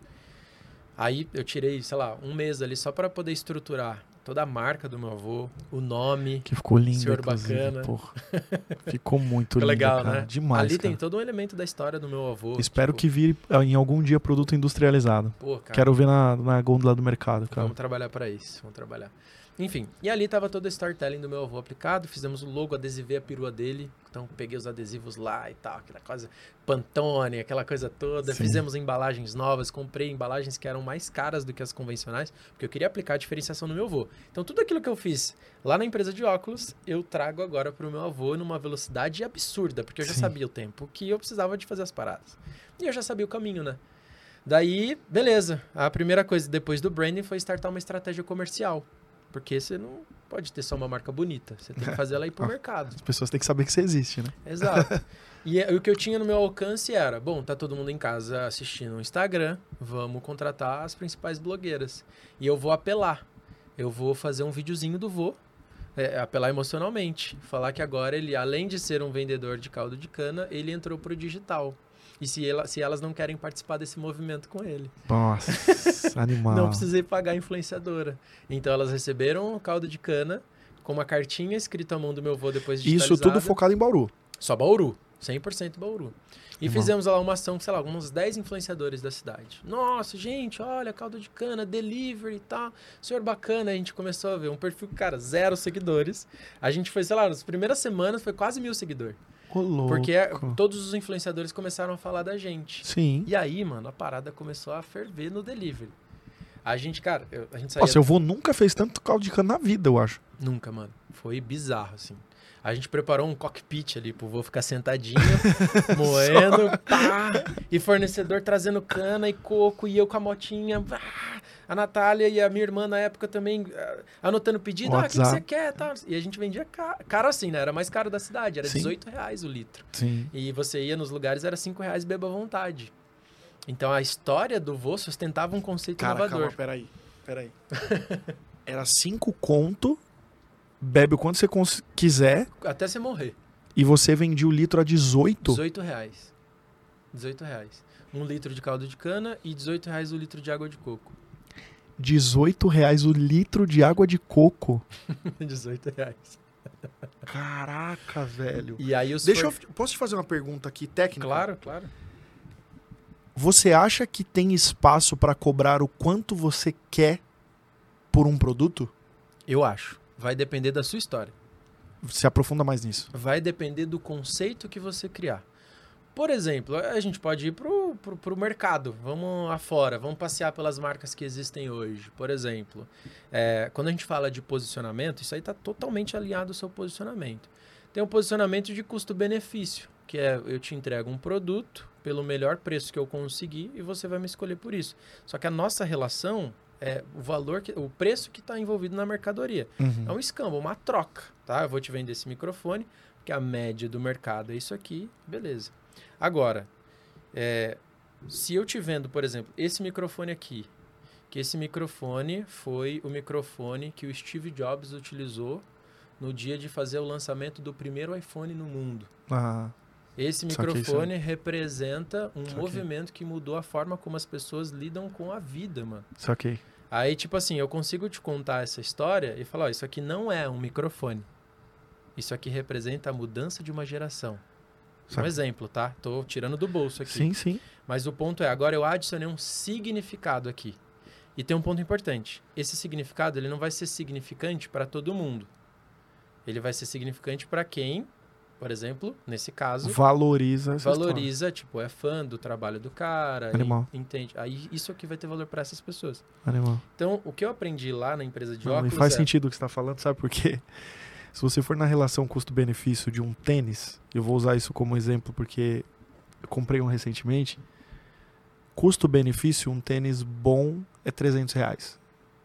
[SPEAKER 2] Aí eu tirei, sei lá, um mês ali só para poder estruturar toda a marca do meu avô, o nome.
[SPEAKER 1] Que ficou lindo,
[SPEAKER 2] Senhor Bacana.
[SPEAKER 1] Porra. Ficou muito lindo,
[SPEAKER 2] legal,
[SPEAKER 1] cara.
[SPEAKER 2] Né?
[SPEAKER 1] Demais,
[SPEAKER 2] ali
[SPEAKER 1] cara.
[SPEAKER 2] Tem todo um elemento da história do meu avô.
[SPEAKER 1] Espero que vire em algum dia produto industrializado.
[SPEAKER 2] Pô, cara,
[SPEAKER 1] quero ver na gôndola do mercado, cara.
[SPEAKER 2] Vamos trabalhar para isso, vamos trabalhar. Enfim, e ali tava todo o storytelling do meu avô aplicado, fizemos o logo, adesivei a perua dele, então peguei os adesivos lá e tal, aquela coisa, Pantone, aquela coisa toda,
[SPEAKER 1] Sim.
[SPEAKER 2] Fizemos embalagens novas, comprei embalagens que eram mais caras do que as convencionais, porque eu queria aplicar a diferenciação no meu avô. Então tudo aquilo que eu fiz lá na empresa de óculos, eu trago agora pro meu avô numa velocidade absurda, porque eu já sabia o tempo que eu precisava de fazer as paradas. E eu já sabia o caminho, né? Daí, beleza, a primeira coisa depois do branding foi startar uma estratégia comercial. Porque você não pode ter só uma marca bonita. Você tem que fazer ela ir pro mercado.
[SPEAKER 1] As pessoas têm que saber que você existe, né?
[SPEAKER 2] Exato. E o que eu tinha no meu alcance era... Bom, tá todo mundo em casa assistindo o Instagram. Vamos contratar as principais blogueiras. E eu vou apelar. Eu vou fazer um videozinho do vô. Apelar emocionalmente. Falar que agora ele, além de ser um vendedor de caldo de cana, ele entrou pro digital. E se elas não querem participar desse movimento com ele.
[SPEAKER 1] Nossa, animal.
[SPEAKER 2] Não precisei pagar a influenciadora. Então elas receberam um caldo de cana com uma cartinha escrita à mão do meu avô depois digitalizada.
[SPEAKER 1] Isso tudo focado em Bauru.
[SPEAKER 2] Só Bauru. 100% Bauru. E
[SPEAKER 1] Animal.
[SPEAKER 2] fizemos lá uma ação, sei lá, uns 10 influenciadores da cidade. Nossa, gente, olha, caldo de cana, delivery e tal. Senhor bacana, a gente começou a ver um perfil, cara, 0 seguidores. A gente foi, sei lá, nas primeiras semanas foi quase 1.000 seguidores.
[SPEAKER 1] Ô, louco.
[SPEAKER 2] Porque todos os influenciadores começaram a falar da gente.
[SPEAKER 1] Sim.
[SPEAKER 2] E aí, mano, a parada começou a ferver no delivery. A gente, cara, a gente saía...
[SPEAKER 1] Nossa, seu avô nunca fez tanto caldo de cana na vida, eu acho.
[SPEAKER 2] Nunca, mano. Foi bizarro, assim. A gente preparou um cockpit ali pro vô ficar sentadinho, moendo, pá, e fornecedor trazendo cana e coco, e eu com a motinha, pá, a Natália e a minha irmã na época também anotando pedido, o que você quer, tal. E a gente vendia caro assim, né? Era mais caro da cidade, era R$18 o litro.
[SPEAKER 1] Sim.
[SPEAKER 2] E você ia nos lugares, era R$5, beba à vontade. Então a história do vô sustentava um conceito inovador.
[SPEAKER 1] Calma, peraí. Era 5 conto, bebe o quanto você quiser.
[SPEAKER 2] Até você morrer.
[SPEAKER 1] E você vendia o litro a 18?
[SPEAKER 2] R$18. R$18. 1 litro de caldo de cana e R$18 o litro de água de coco.
[SPEAKER 1] R$18 o litro de água de coco.
[SPEAKER 2] R$18.
[SPEAKER 1] Caraca, velho.
[SPEAKER 2] E aí
[SPEAKER 1] Posso te fazer uma pergunta aqui técnica?
[SPEAKER 2] Claro, claro.
[SPEAKER 1] Você acha que tem espaço para cobrar o quanto você quer por um produto?
[SPEAKER 2] Eu acho. Vai depender da sua história.
[SPEAKER 1] Se aprofunda mais nisso.
[SPEAKER 2] Vai depender do conceito que você criar. Por exemplo, a gente pode ir pro mercado. Vamos afora, vamos passear pelas marcas que existem hoje. Por exemplo, quando a gente fala de posicionamento, isso aí está totalmente alinhado ao seu posicionamento. Tem um posicionamento de custo-benefício, que é eu te entrego um produto pelo melhor preço que eu conseguir e você vai me escolher por isso. Só que a nossa relação é o preço que está envolvido na mercadoria. É um escambo, uma troca, tá? Eu vou te vender esse microfone, porque a média do mercado é isso aqui, beleza. Agora, se eu te vendo, por exemplo, esse microfone aqui, que esse microfone foi o microfone que o Steve Jobs utilizou no dia de fazer o lançamento do primeiro iPhone no mundo. Esse microfone representa um movimento que mudou a forma como as pessoas lidam com a vida, mano.
[SPEAKER 1] Saquei.
[SPEAKER 2] Aí, tipo assim, eu consigo te contar essa história e falar, isso aqui não é um microfone. Isso aqui representa a mudança de uma geração. Um exemplo, tá? Tô tirando do bolso aqui.
[SPEAKER 1] Sim, sim.
[SPEAKER 2] Mas o ponto é, agora eu adicionei um significado aqui. E tem um ponto importante. Esse significado, ele não vai ser significante para todo mundo. Ele vai ser significante para quem, por exemplo, nesse caso... Valoriza, tipo, é fã do trabalho do cara.
[SPEAKER 1] Animal.
[SPEAKER 2] Entende. Aí isso aqui vai ter valor para essas pessoas.
[SPEAKER 1] Animal.
[SPEAKER 2] Então, o que eu aprendi lá na empresa de óculos
[SPEAKER 1] faz sentido o que você está falando, sabe por quê? Se você for na relação custo-benefício de um tênis, eu vou usar isso como exemplo porque eu comprei um recentemente, custo-benefício, um tênis bom é R$300.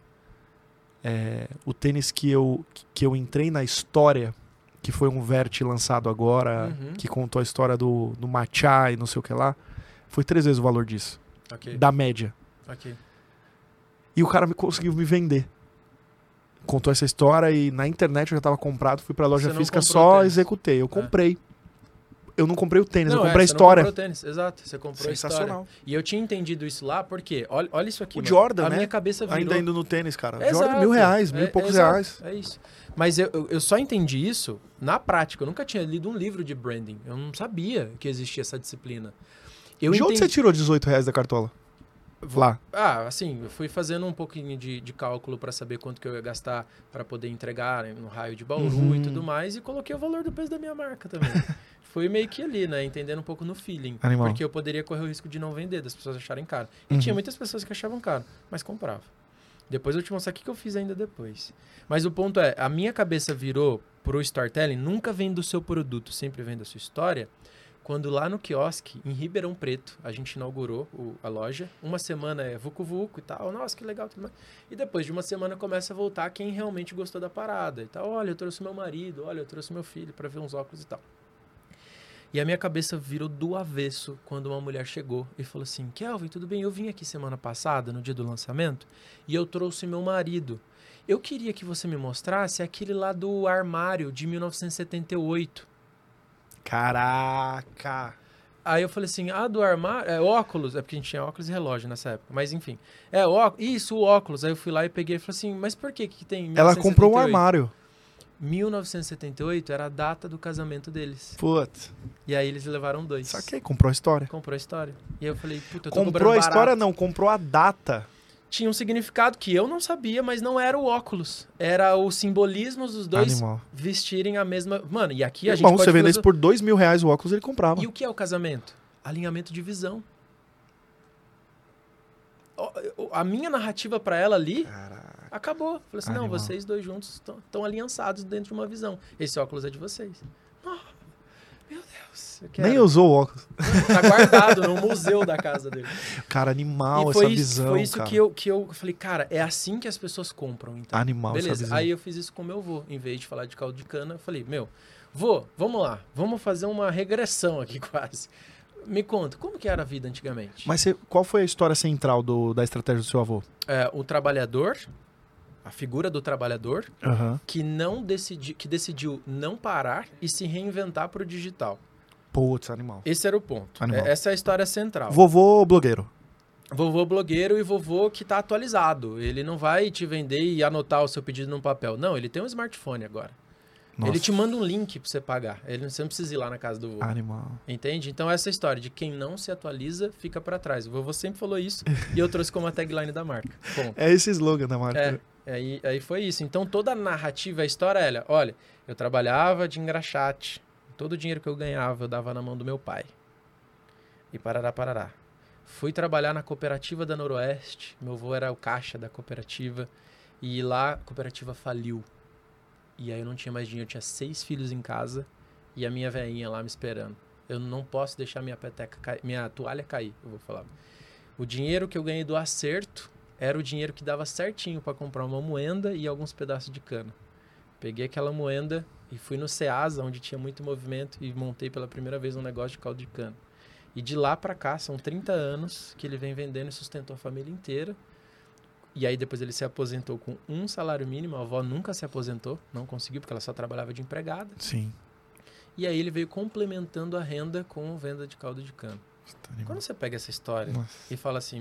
[SPEAKER 1] O tênis que eu entrei na história, que foi um Vert lançado agora, que contou a história do Matcha e não sei o que lá, foi 3 vezes o valor disso. Da média. E o cara conseguiu me vender. Contou essa história e na internet eu já estava comprado, fui pra loja física, só executei. Eu comprei. Eu não comprei o tênis, eu comprei a história.
[SPEAKER 2] Você não comprou o tênis, exato. Você comprou a história.
[SPEAKER 1] Sensacional.
[SPEAKER 2] E eu tinha entendido isso lá porque, olha isso aqui.
[SPEAKER 1] O Jordan, né?
[SPEAKER 2] A minha cabeça virou...
[SPEAKER 1] Ainda indo no tênis, cara.
[SPEAKER 2] Exato.
[SPEAKER 1] Jordan, R$1.000, mil e poucos reais.
[SPEAKER 2] É isso. Mas eu só entendi isso na prática. Eu nunca tinha lido um livro de branding. Eu não sabia que existia essa disciplina.
[SPEAKER 1] Onde você tirou R$18 da cartola? Lá.
[SPEAKER 2] Assim, eu fui fazendo um pouquinho de cálculo para saber quanto que eu ia gastar para poder entregar no raio de Bauru e tudo mais, e coloquei o valor do peso da minha marca também. Fui meio que ali, né, entendendo um pouco no feeling.
[SPEAKER 1] Animal.
[SPEAKER 2] Porque eu poderia correr o risco de não vender, das pessoas acharem caro. E tinha muitas pessoas que achavam caro, mas compravam. Depois eu te mostrar o que eu fiz ainda depois. Mas o ponto é, a minha cabeça virou pro storytelling, nunca vem do seu produto, sempre vem da sua história. Quando lá no quiosque, em Ribeirão Preto, a gente inaugurou a loja. Uma semana é vucu-vucu e tal. Nossa, que legal. Tudo mais. E depois de uma semana começa a voltar quem realmente gostou da parada. E tal. Olha, eu trouxe meu marido. Olha, eu trouxe meu filho para ver uns óculos e tal. E a minha cabeça virou do avesso quando uma mulher chegou e falou assim, Kelvin, tudo bem? Eu vim aqui semana passada, no dia do lançamento, e eu trouxe meu marido. Eu queria que você me mostrasse aquele lá do armário de 1978.
[SPEAKER 1] Caraca!
[SPEAKER 2] Aí eu falei assim, do armário, óculos, é porque a gente tinha óculos e relógio nessa época, mas enfim. Isso, o óculos. Aí eu fui lá e peguei e falei assim, mas por que tem 1978?
[SPEAKER 1] Ela comprou um armário.
[SPEAKER 2] 1978 era a data do casamento deles.
[SPEAKER 1] Putz.
[SPEAKER 2] E aí eles levaram 2.
[SPEAKER 1] Saquei, comprou a história.
[SPEAKER 2] Comprou a história. E aí eu falei, puta, eu tô
[SPEAKER 1] comprou
[SPEAKER 2] cobrando
[SPEAKER 1] a história
[SPEAKER 2] barato.
[SPEAKER 1] não, comprou a data.
[SPEAKER 2] Tinha um significado que eu não sabia, mas não era o óculos. Era o simbolismo dos dois
[SPEAKER 1] Animal.
[SPEAKER 2] vestirem a mesma... Mano, e aqui a gente
[SPEAKER 1] Bom,
[SPEAKER 2] pode...
[SPEAKER 1] você vendesse por R$2.000 o óculos, ele comprava.
[SPEAKER 2] E o que é o casamento? Alinhamento de visão. A minha narrativa pra ela ali...
[SPEAKER 1] Caraca.
[SPEAKER 2] Acabou. Falei assim, não,
[SPEAKER 1] Animal.
[SPEAKER 2] vocês dois juntos estão aliançados dentro de uma visão. Esse óculos é de vocês. Meu Deus.
[SPEAKER 1] Nem usou o óculos.
[SPEAKER 2] Tá guardado no museu da casa dele.
[SPEAKER 1] Cara, animal
[SPEAKER 2] E foi
[SPEAKER 1] essa
[SPEAKER 2] isso,
[SPEAKER 1] visão,
[SPEAKER 2] foi isso
[SPEAKER 1] cara.
[SPEAKER 2] que eu falei, cara, é assim que as pessoas compram, então.
[SPEAKER 1] Animal essa
[SPEAKER 2] Beleza,
[SPEAKER 1] visão.
[SPEAKER 2] aí eu fiz isso com meu avô. Em vez de falar de caldo de cana, eu falei, vô, vamos lá. Vamos fazer uma regressão aqui quase. Me conta, como que era a vida antigamente?
[SPEAKER 1] Mas qual foi a história central da estratégia do seu avô?
[SPEAKER 2] O trabalhador, a figura do trabalhador,
[SPEAKER 1] Aham.
[SPEAKER 2] que decidiu não parar e se reinventar para o digital.
[SPEAKER 1] Putz, animal.
[SPEAKER 2] Esse era o ponto.
[SPEAKER 1] Animal.
[SPEAKER 2] Essa é a história central.
[SPEAKER 1] Vovô blogueiro.
[SPEAKER 2] Vovô blogueiro e vovô que está atualizado. Ele não vai te vender e anotar o seu pedido num papel. Não, ele tem um smartphone agora.
[SPEAKER 1] Nossa.
[SPEAKER 2] Ele te manda um link para você pagar. Você não precisa ir lá na casa do vovô.
[SPEAKER 1] Animal.
[SPEAKER 2] Entende? Então essa história de quem não se atualiza fica para trás. O vovô sempre falou isso e eu trouxe como a tagline da marca. Ponto.
[SPEAKER 1] É esse slogan da marca.
[SPEAKER 2] Aí foi isso. Então toda a narrativa, a história é, olha, eu trabalhava de engraxate. Todo o dinheiro que eu ganhava eu dava na mão do meu pai. E parará. Fui trabalhar na cooperativa da Noroeste. Meu avô era o caixa da cooperativa. E lá a cooperativa faliu. E aí eu não tinha mais dinheiro. Eu tinha 6 filhos em casa. E a minha velhinha lá me esperando. Eu não posso deixar minha toalha cair, eu vou falar. O dinheiro que eu ganhei do acerto era o dinheiro que dava certinho para comprar uma moenda e alguns pedaços de cana. Peguei aquela moenda e fui no Ceasa, onde tinha muito movimento, e montei pela primeira vez um negócio de caldo de cana. E de lá para cá, são 30 anos que ele vem vendendo e sustentou a família inteira. E aí depois ele se aposentou com um salário mínimo. A avó nunca se aposentou, não conseguiu, porque ela só trabalhava de empregada.
[SPEAKER 1] Sim.
[SPEAKER 2] E aí ele veio complementando a renda com venda de caldo de cana. Quando você pega essa história e fala assim,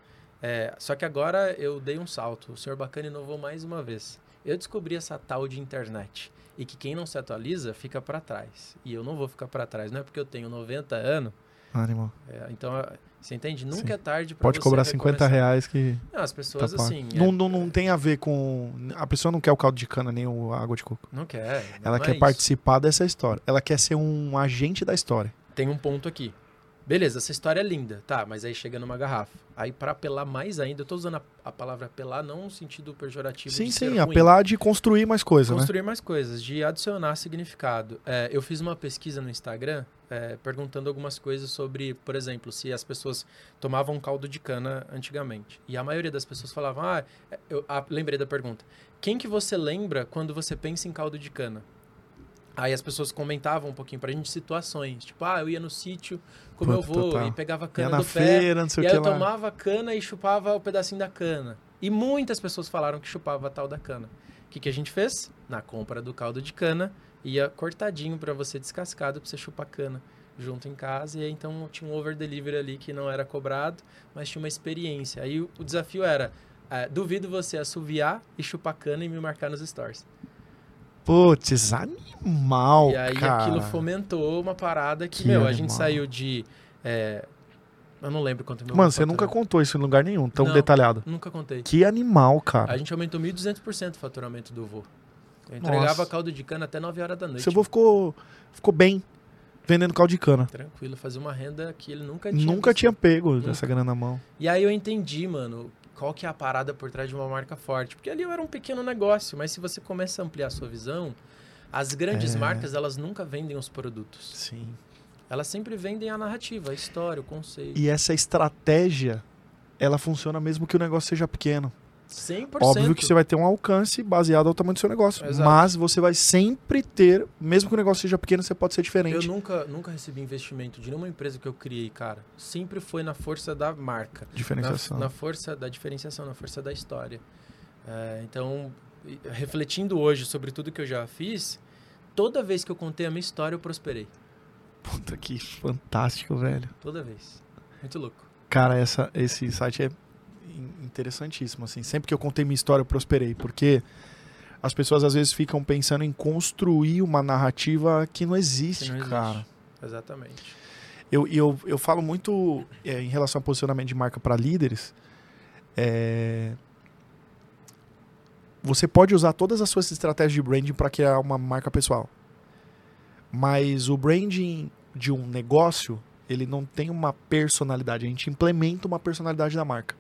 [SPEAKER 2] só que agora eu dei um salto, o senhor Bacana inovou mais uma vez. Eu descobri essa tal de internet e que quem não se atualiza fica para trás. E eu não vou ficar para trás, não é porque eu tenho 90 anos.
[SPEAKER 1] Animal.
[SPEAKER 2] Então, você entende? Nunca
[SPEAKER 1] Sim.
[SPEAKER 2] é tarde para
[SPEAKER 1] Pode cobrar R$50 que...
[SPEAKER 2] Não, as pessoas
[SPEAKER 1] tá
[SPEAKER 2] assim...
[SPEAKER 1] Não tem a ver com... A pessoa não quer o caldo de cana nem a água de coco.
[SPEAKER 2] Não quer.
[SPEAKER 1] Ela quer participar dessa história. Ela quer ser um agente da história.
[SPEAKER 2] Tem um ponto aqui. Beleza, essa história é linda, tá, mas aí chega numa garrafa. Aí para apelar mais ainda, eu tô usando a palavra apelar não no sentido pejorativo de ser ruim.
[SPEAKER 1] Apelar de construir mais coisas,
[SPEAKER 2] Construir mais coisas, de adicionar significado. Eu fiz uma pesquisa no Instagram perguntando algumas coisas sobre, por exemplo, se as pessoas tomavam caldo de cana antigamente. E a maioria das pessoas falavam, lembrei da pergunta, quem que você lembra quando você pensa em caldo de cana? Aí as pessoas comentavam um pouquinho pra gente situações. Tipo, eu ia no sítio com meu avô e pegava cana do
[SPEAKER 1] feira,
[SPEAKER 2] pé.
[SPEAKER 1] não sei
[SPEAKER 2] E
[SPEAKER 1] o
[SPEAKER 2] aí
[SPEAKER 1] que
[SPEAKER 2] eu
[SPEAKER 1] lá.
[SPEAKER 2] tomava cana e chupava o pedacinho da cana. E muitas pessoas falaram que chupava a tal da cana. O que a gente fez? Na compra do caldo de cana, ia cortadinho pra você descascado pra você chupar cana junto em casa. E aí então tinha um over delivery ali que não era cobrado, mas tinha uma experiência. Aí o desafio era, duvido você assoviar e chupar cana e me marcar nos stories.
[SPEAKER 1] Putz, animal,
[SPEAKER 2] E aí
[SPEAKER 1] cara.
[SPEAKER 2] aquilo fomentou uma parada que
[SPEAKER 1] animal.
[SPEAKER 2] a gente saiu de... eu não lembro quanto meu
[SPEAKER 1] Mano,
[SPEAKER 2] avô
[SPEAKER 1] você nunca
[SPEAKER 2] faturou.
[SPEAKER 1] contou isso em lugar nenhum, tão
[SPEAKER 2] Não.
[SPEAKER 1] detalhado.
[SPEAKER 2] Nunca contei.
[SPEAKER 1] Que animal, cara.
[SPEAKER 2] A gente aumentou 1.200% o faturamento do vô. Eu entregava
[SPEAKER 1] Nossa.
[SPEAKER 2] caldo de cana até 9 horas da noite.
[SPEAKER 1] Seu avô ficou bem vendendo caldo de cana.
[SPEAKER 2] Tranquilo, fazia uma renda que ele nunca tinha
[SPEAKER 1] Nunca
[SPEAKER 2] visto.
[SPEAKER 1] tinha pego essa grana na mão.
[SPEAKER 2] E aí eu entendi, mano, qual que é a parada por trás de uma marca forte. Porque ali eu era um pequeno negócio, mas se você começa a ampliar a sua visão, as grandes marcas, elas nunca vendem os produtos.
[SPEAKER 1] Sim.
[SPEAKER 2] Elas sempre vendem a narrativa, a história, o conceito.
[SPEAKER 1] E essa estratégia, ela funciona mesmo que o negócio seja pequeno.
[SPEAKER 2] 100%.
[SPEAKER 1] Óbvio que você vai ter um alcance baseado ao tamanho do seu negócio.
[SPEAKER 2] Exato.
[SPEAKER 1] Mas você vai sempre ter, mesmo que o negócio seja pequeno, você pode ser diferente.
[SPEAKER 2] Eu nunca recebi investimento de nenhuma empresa que eu criei, cara. Sempre foi na força da marca.
[SPEAKER 1] Diferenciação.
[SPEAKER 2] Na força da diferenciação, na força da história. Então, refletindo hoje sobre tudo que eu já fiz, toda vez que eu contei a minha história, eu prosperei.
[SPEAKER 1] Puta, que fantástico, velho.
[SPEAKER 2] Toda vez. Muito louco.
[SPEAKER 1] Cara, esse site é interessantíssimo, assim. Sempre que eu contei minha história, eu prosperei, porque as pessoas às vezes ficam pensando em construir uma narrativa que não existe,
[SPEAKER 2] Que não existe.
[SPEAKER 1] cara.
[SPEAKER 2] Exatamente.
[SPEAKER 1] Eu falo muito em relação ao posicionamento de marca para líderes. Você pode usar todas as suas estratégias de branding para criar uma marca pessoal. Mas o branding de um negócio, ele não tem uma personalidade. A gente implementa uma personalidade da marca.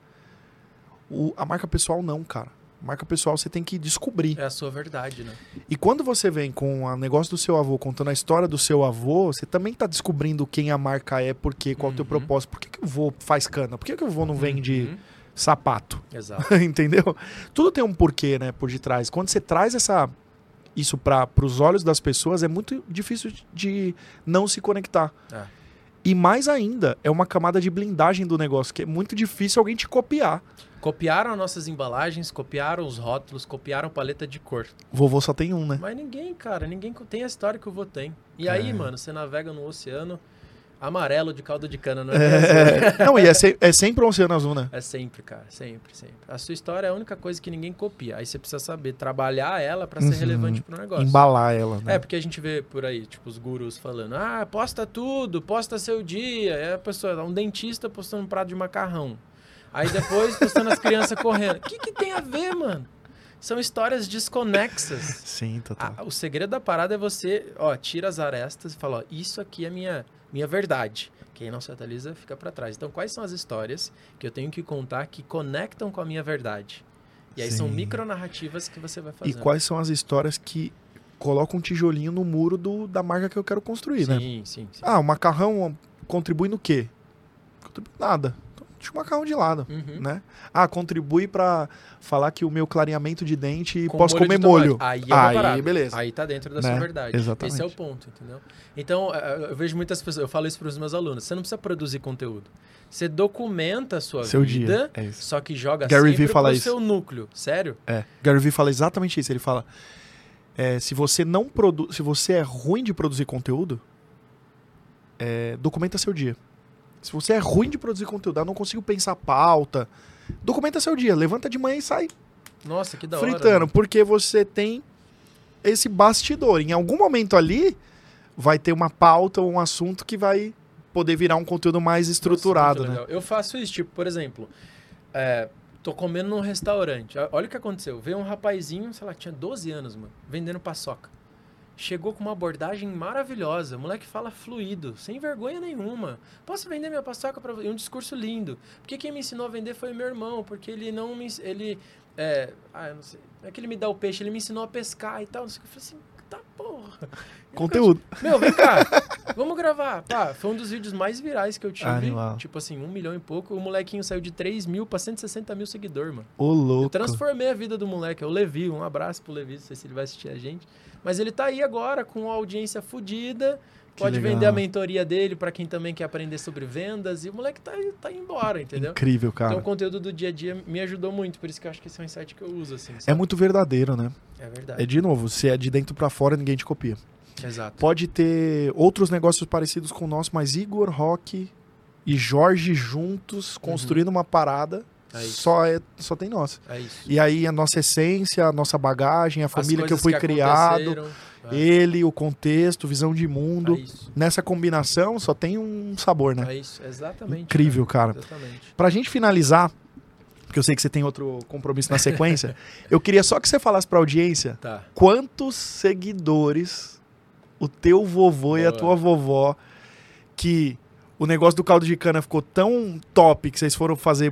[SPEAKER 1] A marca pessoal não, cara. A marca pessoal você tem que descobrir.
[SPEAKER 2] É a sua verdade, né?
[SPEAKER 1] E quando você vem com o negócio do seu avô, contando a história do seu avô, você também tá descobrindo quem a marca é, por quê, qual é o teu propósito. Por que o vô faz cana? Por que o vô não vende sapato?
[SPEAKER 2] Exato.
[SPEAKER 1] Entendeu? Tudo tem um porquê, né, por detrás. Quando você traz isso para os olhos das pessoas, é muito difícil de não se conectar.
[SPEAKER 2] É.
[SPEAKER 1] E mais ainda, é uma camada de blindagem do negócio, que é muito difícil alguém te copiar.
[SPEAKER 2] Copiaram nossas embalagens, copiaram os rótulos, copiaram paleta de cor.
[SPEAKER 1] Vovô só tem um, né?
[SPEAKER 2] Mas ninguém, cara, ninguém tem a história que o vô tem. E aí, mano, você navega no oceano amarelo de caldo de cana, não é?
[SPEAKER 1] Não, e é sempre um oceano azul, né?
[SPEAKER 2] É sempre, cara, sempre, sempre. A sua história é a única coisa que ninguém copia. Aí você precisa saber trabalhar ela pra ser relevante pro negócio.
[SPEAKER 1] Embalar ela, né?
[SPEAKER 2] É, porque a gente vê por aí, tipo, os gurus falando, posta tudo, posta seu dia. É a pessoa, um dentista postando um prato de macarrão. Aí depois postando as crianças correndo. O que tem a ver, mano? São histórias desconexas.
[SPEAKER 1] Sim, total.
[SPEAKER 2] O segredo da parada é você, tira as arestas e fala, isso aqui é minha verdade. Quem não se atualiza fica pra trás. Então, quais são as histórias que eu tenho que contar que conectam com a minha verdade? E aí são micronarrativas que você vai fazer.
[SPEAKER 1] E quais são as histórias que colocam um tijolinho no muro da marca que eu quero construir, né?
[SPEAKER 2] Sim.
[SPEAKER 1] O macarrão contribui no quê? Contribui nada. Deixa o macarrão de lado, né? Contribui pra falar que o meu clareamento de dente posso comer molho.
[SPEAKER 2] Aí é uma parada.
[SPEAKER 1] Beleza.
[SPEAKER 2] Aí tá dentro da sua verdade.
[SPEAKER 1] Exatamente.
[SPEAKER 2] Esse é o ponto, entendeu? Então, eu vejo muitas pessoas, eu falo isso pros meus alunos, você não precisa produzir conteúdo. Você documenta a sua vida, só que joga
[SPEAKER 1] Gary
[SPEAKER 2] sempre
[SPEAKER 1] fala
[SPEAKER 2] pro
[SPEAKER 1] isso.
[SPEAKER 2] seu núcleo. Sério?
[SPEAKER 1] Gary Vee fala exatamente isso. Ele fala, se você não produz, se você é ruim de produzir conteúdo, documenta seu dia. Se você é ruim de produzir conteúdo, eu não consigo pensar pauta, documenta seu dia, levanta de manhã e sai
[SPEAKER 2] Nossa, que da hora.
[SPEAKER 1] fritando,
[SPEAKER 2] né?
[SPEAKER 1] porque você tem esse bastidor. Em algum momento ali, vai ter uma pauta ou um assunto que vai poder virar um conteúdo mais estruturado,
[SPEAKER 2] Nossa,
[SPEAKER 1] né?
[SPEAKER 2] legal. Eu faço isso, tipo, por exemplo, tô comendo num restaurante, olha o que aconteceu, veio um rapazinho, sei lá, tinha 12 anos, mano, vendendo paçoca. Chegou com uma abordagem maravilhosa. O moleque fala fluido, sem vergonha nenhuma. Posso vender minha paçoca para você? Um discurso lindo. Porque quem me ensinou a vender foi meu irmão. Porque ele não me... eu não sei. Não é que ele me dá o peixe, ele me ensinou a pescar e tal. Não sei o que. Eu falei assim, tá porra.
[SPEAKER 1] Conteúdo.
[SPEAKER 2] Meu, vem cá. Vamos gravar. Pá, foi um dos vídeos mais virais que eu tive.
[SPEAKER 1] Animal.
[SPEAKER 2] Tipo assim, 1 milhão e pouco. O molequinho saiu de 3 mil pra 160 mil seguidores, mano.
[SPEAKER 1] Ô, louco.
[SPEAKER 2] Eu transformei a vida do moleque. É o Levi. Um abraço pro Levi. Não sei se ele vai assistir a gente. Mas ele tá aí agora com uma audiência fodida. Pode vender a mentoria dele pra quem também quer aprender sobre vendas. E o moleque tá indo embora, entendeu?
[SPEAKER 1] Incrível, cara.
[SPEAKER 2] Então o conteúdo do dia a dia me ajudou muito. Por isso que eu acho que esse é um insight que eu uso, assim.
[SPEAKER 1] É muito verdadeiro, né?
[SPEAKER 2] É verdade.
[SPEAKER 1] É de novo, se é de dentro pra fora, ninguém te copia.
[SPEAKER 2] Exato.
[SPEAKER 1] Pode ter outros negócios parecidos com o nosso, mas Igor, Roque e Jorge juntos, construindo uma parada, só tem nós.
[SPEAKER 2] É isso.
[SPEAKER 1] E aí a nossa essência, a nossa bagagem, a família que eu fui criado, ele, o contexto, visão de mundo. Nessa combinação só tem um sabor, né?
[SPEAKER 2] É isso, exatamente.
[SPEAKER 1] Incrível, cara.
[SPEAKER 2] Exatamente.
[SPEAKER 1] Pra gente finalizar, porque eu sei que você tem outro compromisso na sequência, eu queria só que você falasse pra audiência quantos seguidores o teu vovô e a tua vovó, que o negócio do caldo de cana ficou tão top que vocês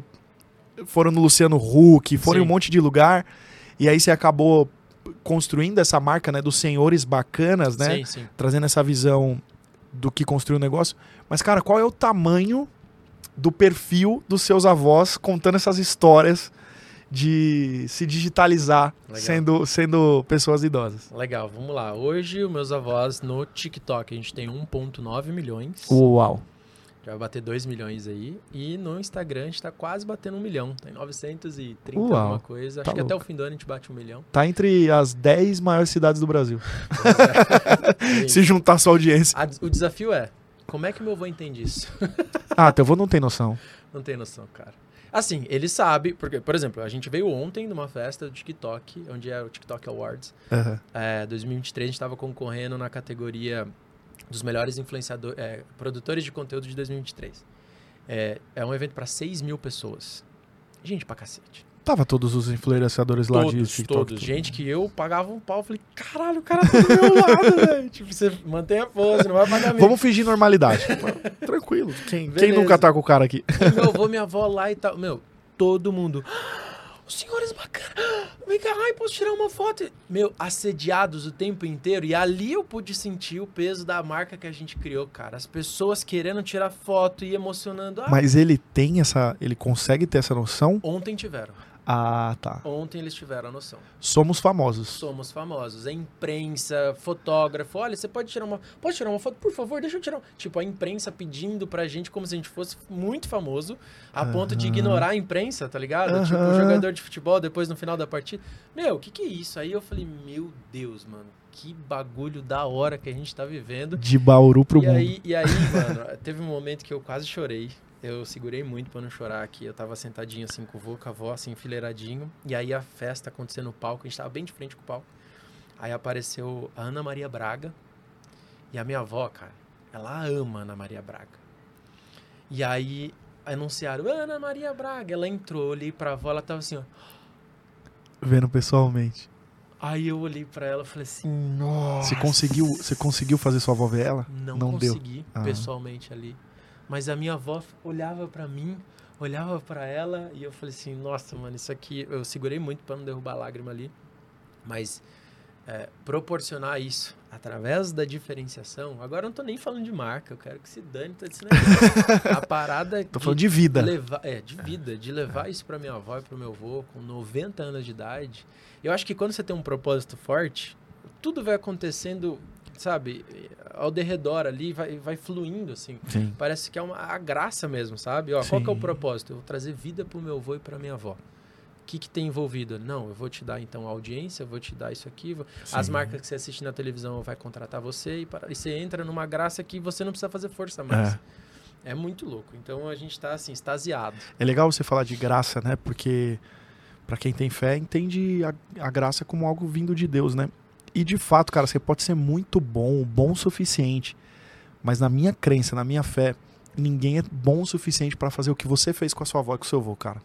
[SPEAKER 1] foram no Luciano Huck, foram em um monte de lugar, e aí você acabou construindo essa marca, né, dos senhores bacanas, né?
[SPEAKER 2] Sim.
[SPEAKER 1] Trazendo essa visão do que construiu o negócio. Mas, cara, qual é o tamanho do perfil dos seus avós contando essas histórias de se digitalizar sendo pessoas idosas?
[SPEAKER 2] Legal, vamos lá. Hoje, os meus avós no TikTok, a gente tem 1,9 milhões.
[SPEAKER 1] Uau!
[SPEAKER 2] Já vai bater 2 milhões aí. E no Instagram a gente tá quase batendo 1 milhão. Tem 930 alguma coisa. Acho que até o fim do ano a gente bate 1 milhão.
[SPEAKER 1] Tá entre as 10 maiores cidades do Brasil. Se juntar sua audiência.
[SPEAKER 2] O desafio é, Como é que meu avô entende isso?
[SPEAKER 1] Teu avô não tem noção.
[SPEAKER 2] Não tem noção, cara. Assim, ele sabe, porque, por exemplo, a gente veio ontem numa festa do TikTok, onde é o TikTok Awards. 2023, a gente estava concorrendo na categoria dos melhores influenciadores, produtores de conteúdo de 2023. É um evento para 6 mil pessoas. Gente pra cacete.
[SPEAKER 1] Tava todos os influenciadores lá de TikTok.
[SPEAKER 2] Todos. Gente que eu pagava um pau. Falei, caralho, o cara tá do meu lado, velho. Tipo, você mantém a pose, não vai pagar mesmo.
[SPEAKER 1] Vamos fingir normalidade. Tranquilo. Quem nunca tá com o cara aqui?
[SPEAKER 2] E meu avô, minha avó lá e tal. Meu, todo mundo. Os senhores bacanas. Vem cá, posso tirar uma foto? Meu, assediados o tempo inteiro. E ali eu pude sentir o peso da marca que a gente criou, cara. As pessoas querendo tirar foto e emocionando.
[SPEAKER 1] Mas ele consegue ter essa noção?
[SPEAKER 2] Ontem tiveram.
[SPEAKER 1] Tá.
[SPEAKER 2] Ontem eles tiveram a noção.
[SPEAKER 1] Somos famosos.
[SPEAKER 2] Somos famosos. A imprensa, fotógrafo. Olha, você pode tirar uma foto? Por favor, deixa eu tirar. Tipo, a imprensa pedindo pra gente como se a gente fosse muito famoso, a ponto de ignorar a imprensa, tá ligado? Tipo, o jogador de futebol, depois no final da partida. Meu, o que é isso? Aí eu falei, meu Deus, mano, que bagulho da hora que a gente tá vivendo.
[SPEAKER 1] De Bauru pro mundo.
[SPEAKER 2] E aí, mano, teve um momento que eu quase chorei. Eu segurei muito pra não chorar aqui. Eu tava sentadinho assim com a avó, assim, enfileiradinho. E aí a festa acontecendo no palco. A gente tava bem de frente com o palco. Aí apareceu a Ana Maria Braga. E a minha avó, cara, ela ama a Ana Maria Braga. E aí anunciaram, Ana Maria Braga. Ela entrou, olhei pra avó, ela tava assim, ó.
[SPEAKER 1] Vendo pessoalmente.
[SPEAKER 2] Aí eu olhei pra ela e falei assim, nossa.
[SPEAKER 1] Você conseguiu fazer sua avó ver ela?
[SPEAKER 2] Não consegui, pessoalmente ali. Mas a minha avó olhava pra mim, olhava pra ela e eu falei assim, nossa, mano, isso aqui... Eu segurei muito pra não derrubar a lágrima ali. Mas proporcionar isso através da diferenciação... Agora eu não tô nem falando de marca, eu quero que se dane todo esse negócio. A parada...
[SPEAKER 1] Tô falando de vida.
[SPEAKER 2] De levar isso pra minha avó e pro meu avô com 90 anos de idade. Eu acho que quando você tem um propósito forte, tudo vai acontecendo... sabe, ao derredor ali, vai fluindo, assim.
[SPEAKER 1] Sim.
[SPEAKER 2] Parece que é a graça mesmo, sabe? Ó, qual que é o propósito? Eu vou trazer vida pro meu avô e pra minha avó. O que tem envolvido? Não, eu vou te dar, então, audiência, eu vou te dar isso aqui. As marcas que você assiste na televisão vai contratar você e você entra numa graça que você não precisa fazer força mais. É muito louco. Então, a gente tá, assim, extasiado. É
[SPEAKER 1] legal você falar de graça, né? Porque, pra quem tem fé, entende a graça como algo vindo de Deus, né? E de fato, cara, você pode ser muito bom o suficiente, mas na minha crença, na minha fé, ninguém é bom o suficiente pra fazer o que você fez com a sua avó e com o seu avô, cara.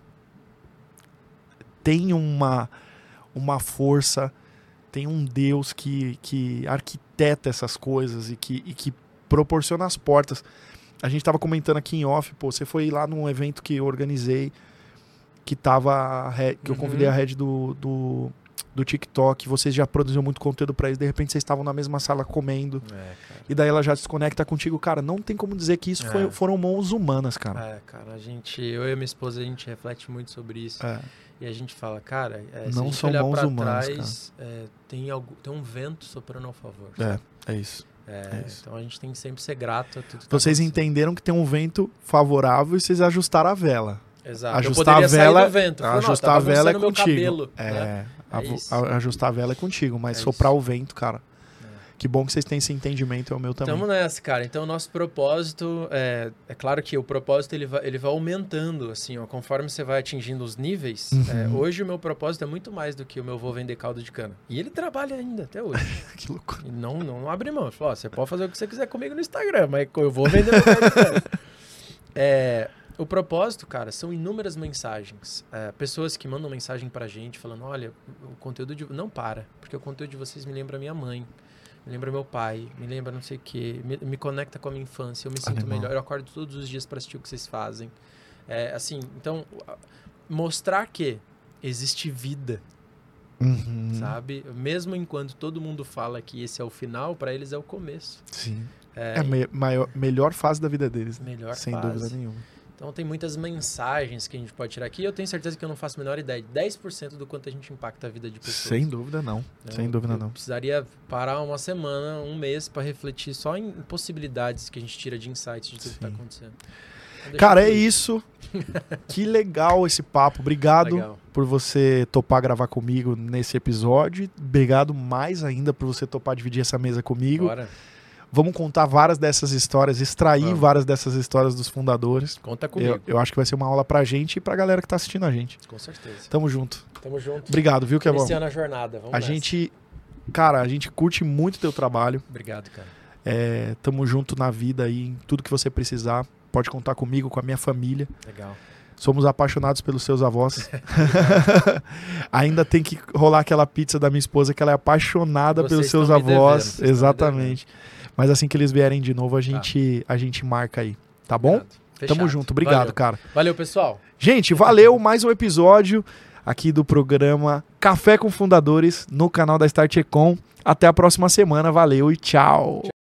[SPEAKER 1] Tem uma força, tem um Deus que arquiteta essas coisas e que proporciona as portas. A gente tava comentando aqui em off, você foi lá num evento que eu organizei, que eu convidei a Red do TikTok, vocês já produziram muito conteúdo pra eles, de repente vocês estavam na mesma sala comendo, e daí ela já desconecta contigo, cara, não tem como dizer que isso foram mãos humanas, cara.
[SPEAKER 2] Cara, eu e minha esposa, a gente reflete muito sobre isso, e a gente fala, cara, se
[SPEAKER 1] não
[SPEAKER 2] a gente
[SPEAKER 1] são
[SPEAKER 2] olhar
[SPEAKER 1] mãos
[SPEAKER 2] pra
[SPEAKER 1] humanas,
[SPEAKER 2] trás, tem um vento soprando ao favor.
[SPEAKER 1] É isso.
[SPEAKER 2] Então a gente tem que sempre ser grato a tudo que
[SPEAKER 1] vocês entenderam que tem um vento favorável e vocês ajustaram a vela.
[SPEAKER 2] Exato.
[SPEAKER 1] Ajustar a vela,
[SPEAKER 2] sair do vento.
[SPEAKER 1] Ajustar a vela é contigo.
[SPEAKER 2] Cabelo, né?
[SPEAKER 1] Ajustar a vela é contigo, mas soprar o vento, cara. Que bom que vocês têm esse entendimento, é o meu também.
[SPEAKER 2] Tamo nessa, cara. Então, o nosso propósito... É claro que o propósito ele vai aumentando, assim, ó, conforme você vai atingindo os níveis. Hoje, o meu propósito é muito mais do que o meu avô vender caldo de cana. E ele trabalha ainda, até hoje.
[SPEAKER 1] Que loucura.
[SPEAKER 2] E não abre mão. Fala, você pode fazer o que você quiser comigo no Instagram, mas eu vou vender meu caldo de cana. O propósito, cara, são inúmeras mensagens. Pessoas que mandam mensagem pra gente falando, olha, o conteúdo de... Não para, porque o conteúdo de vocês me lembra minha mãe, me lembra meu pai, me lembra não sei o quê, me conecta com a minha infância, eu me sinto melhor, eu acordo todos os dias pra assistir o que vocês fazem. Assim, então, mostrar que existe vida, sabe? Mesmo enquanto todo mundo fala que esse é o final, pra eles é o começo.
[SPEAKER 1] Sim. Melhor fase da vida deles. Sem dúvida nenhuma.
[SPEAKER 2] Então tem muitas mensagens que a gente pode tirar aqui. Eu tenho certeza que eu não faço a menor ideia. 10% do quanto a gente impacta a vida de pessoas.
[SPEAKER 1] Sem dúvida não. Sem dúvida não.
[SPEAKER 2] Precisaria parar uma semana, um mês para refletir só em possibilidades que a gente tira de insights de tudo que está acontecendo.
[SPEAKER 1] Cara, é isso. Que legal esse papo. Obrigado por você topar gravar comigo nesse episódio. Obrigado mais ainda por você topar dividir essa mesa comigo.
[SPEAKER 2] Bora.
[SPEAKER 1] Vamos contar várias dessas histórias, extrair
[SPEAKER 2] Vamos.
[SPEAKER 1] várias dessas histórias dos fundadores.
[SPEAKER 2] Conta comigo.
[SPEAKER 1] Eu acho que vai ser uma aula pra gente e pra galera que tá assistindo a gente.
[SPEAKER 2] Com certeza.
[SPEAKER 1] Tamo junto.
[SPEAKER 2] Tamo junto.
[SPEAKER 1] Obrigado, viu, Kevão?
[SPEAKER 2] Iniciando a jornada. Vamos
[SPEAKER 1] A
[SPEAKER 2] nessa.
[SPEAKER 1] gente, cara, a gente curte muito teu trabalho.
[SPEAKER 2] Obrigado, cara.
[SPEAKER 1] Tamo junto na vida aí, em tudo que você precisar. Pode contar comigo, com a minha família.
[SPEAKER 2] Legal.
[SPEAKER 1] Somos apaixonados pelos seus avós. Ainda tem que rolar aquela pizza da minha esposa, que ela é apaixonada
[SPEAKER 2] Vocês
[SPEAKER 1] pelos seus
[SPEAKER 2] estão me devendo,
[SPEAKER 1] avós.
[SPEAKER 2] vocês estão me
[SPEAKER 1] Exatamente. Mas assim que eles vierem de novo, a gente marca aí. Tá bom?
[SPEAKER 2] Obrigado. Fechado.
[SPEAKER 1] Tamo junto. Obrigado,
[SPEAKER 2] Valeu.
[SPEAKER 1] cara.
[SPEAKER 2] Valeu, pessoal.
[SPEAKER 1] Gente, valeu. Mais um episódio aqui do programa Café com Fundadores no canal da Start Econ. Até a próxima semana. Valeu e tchau.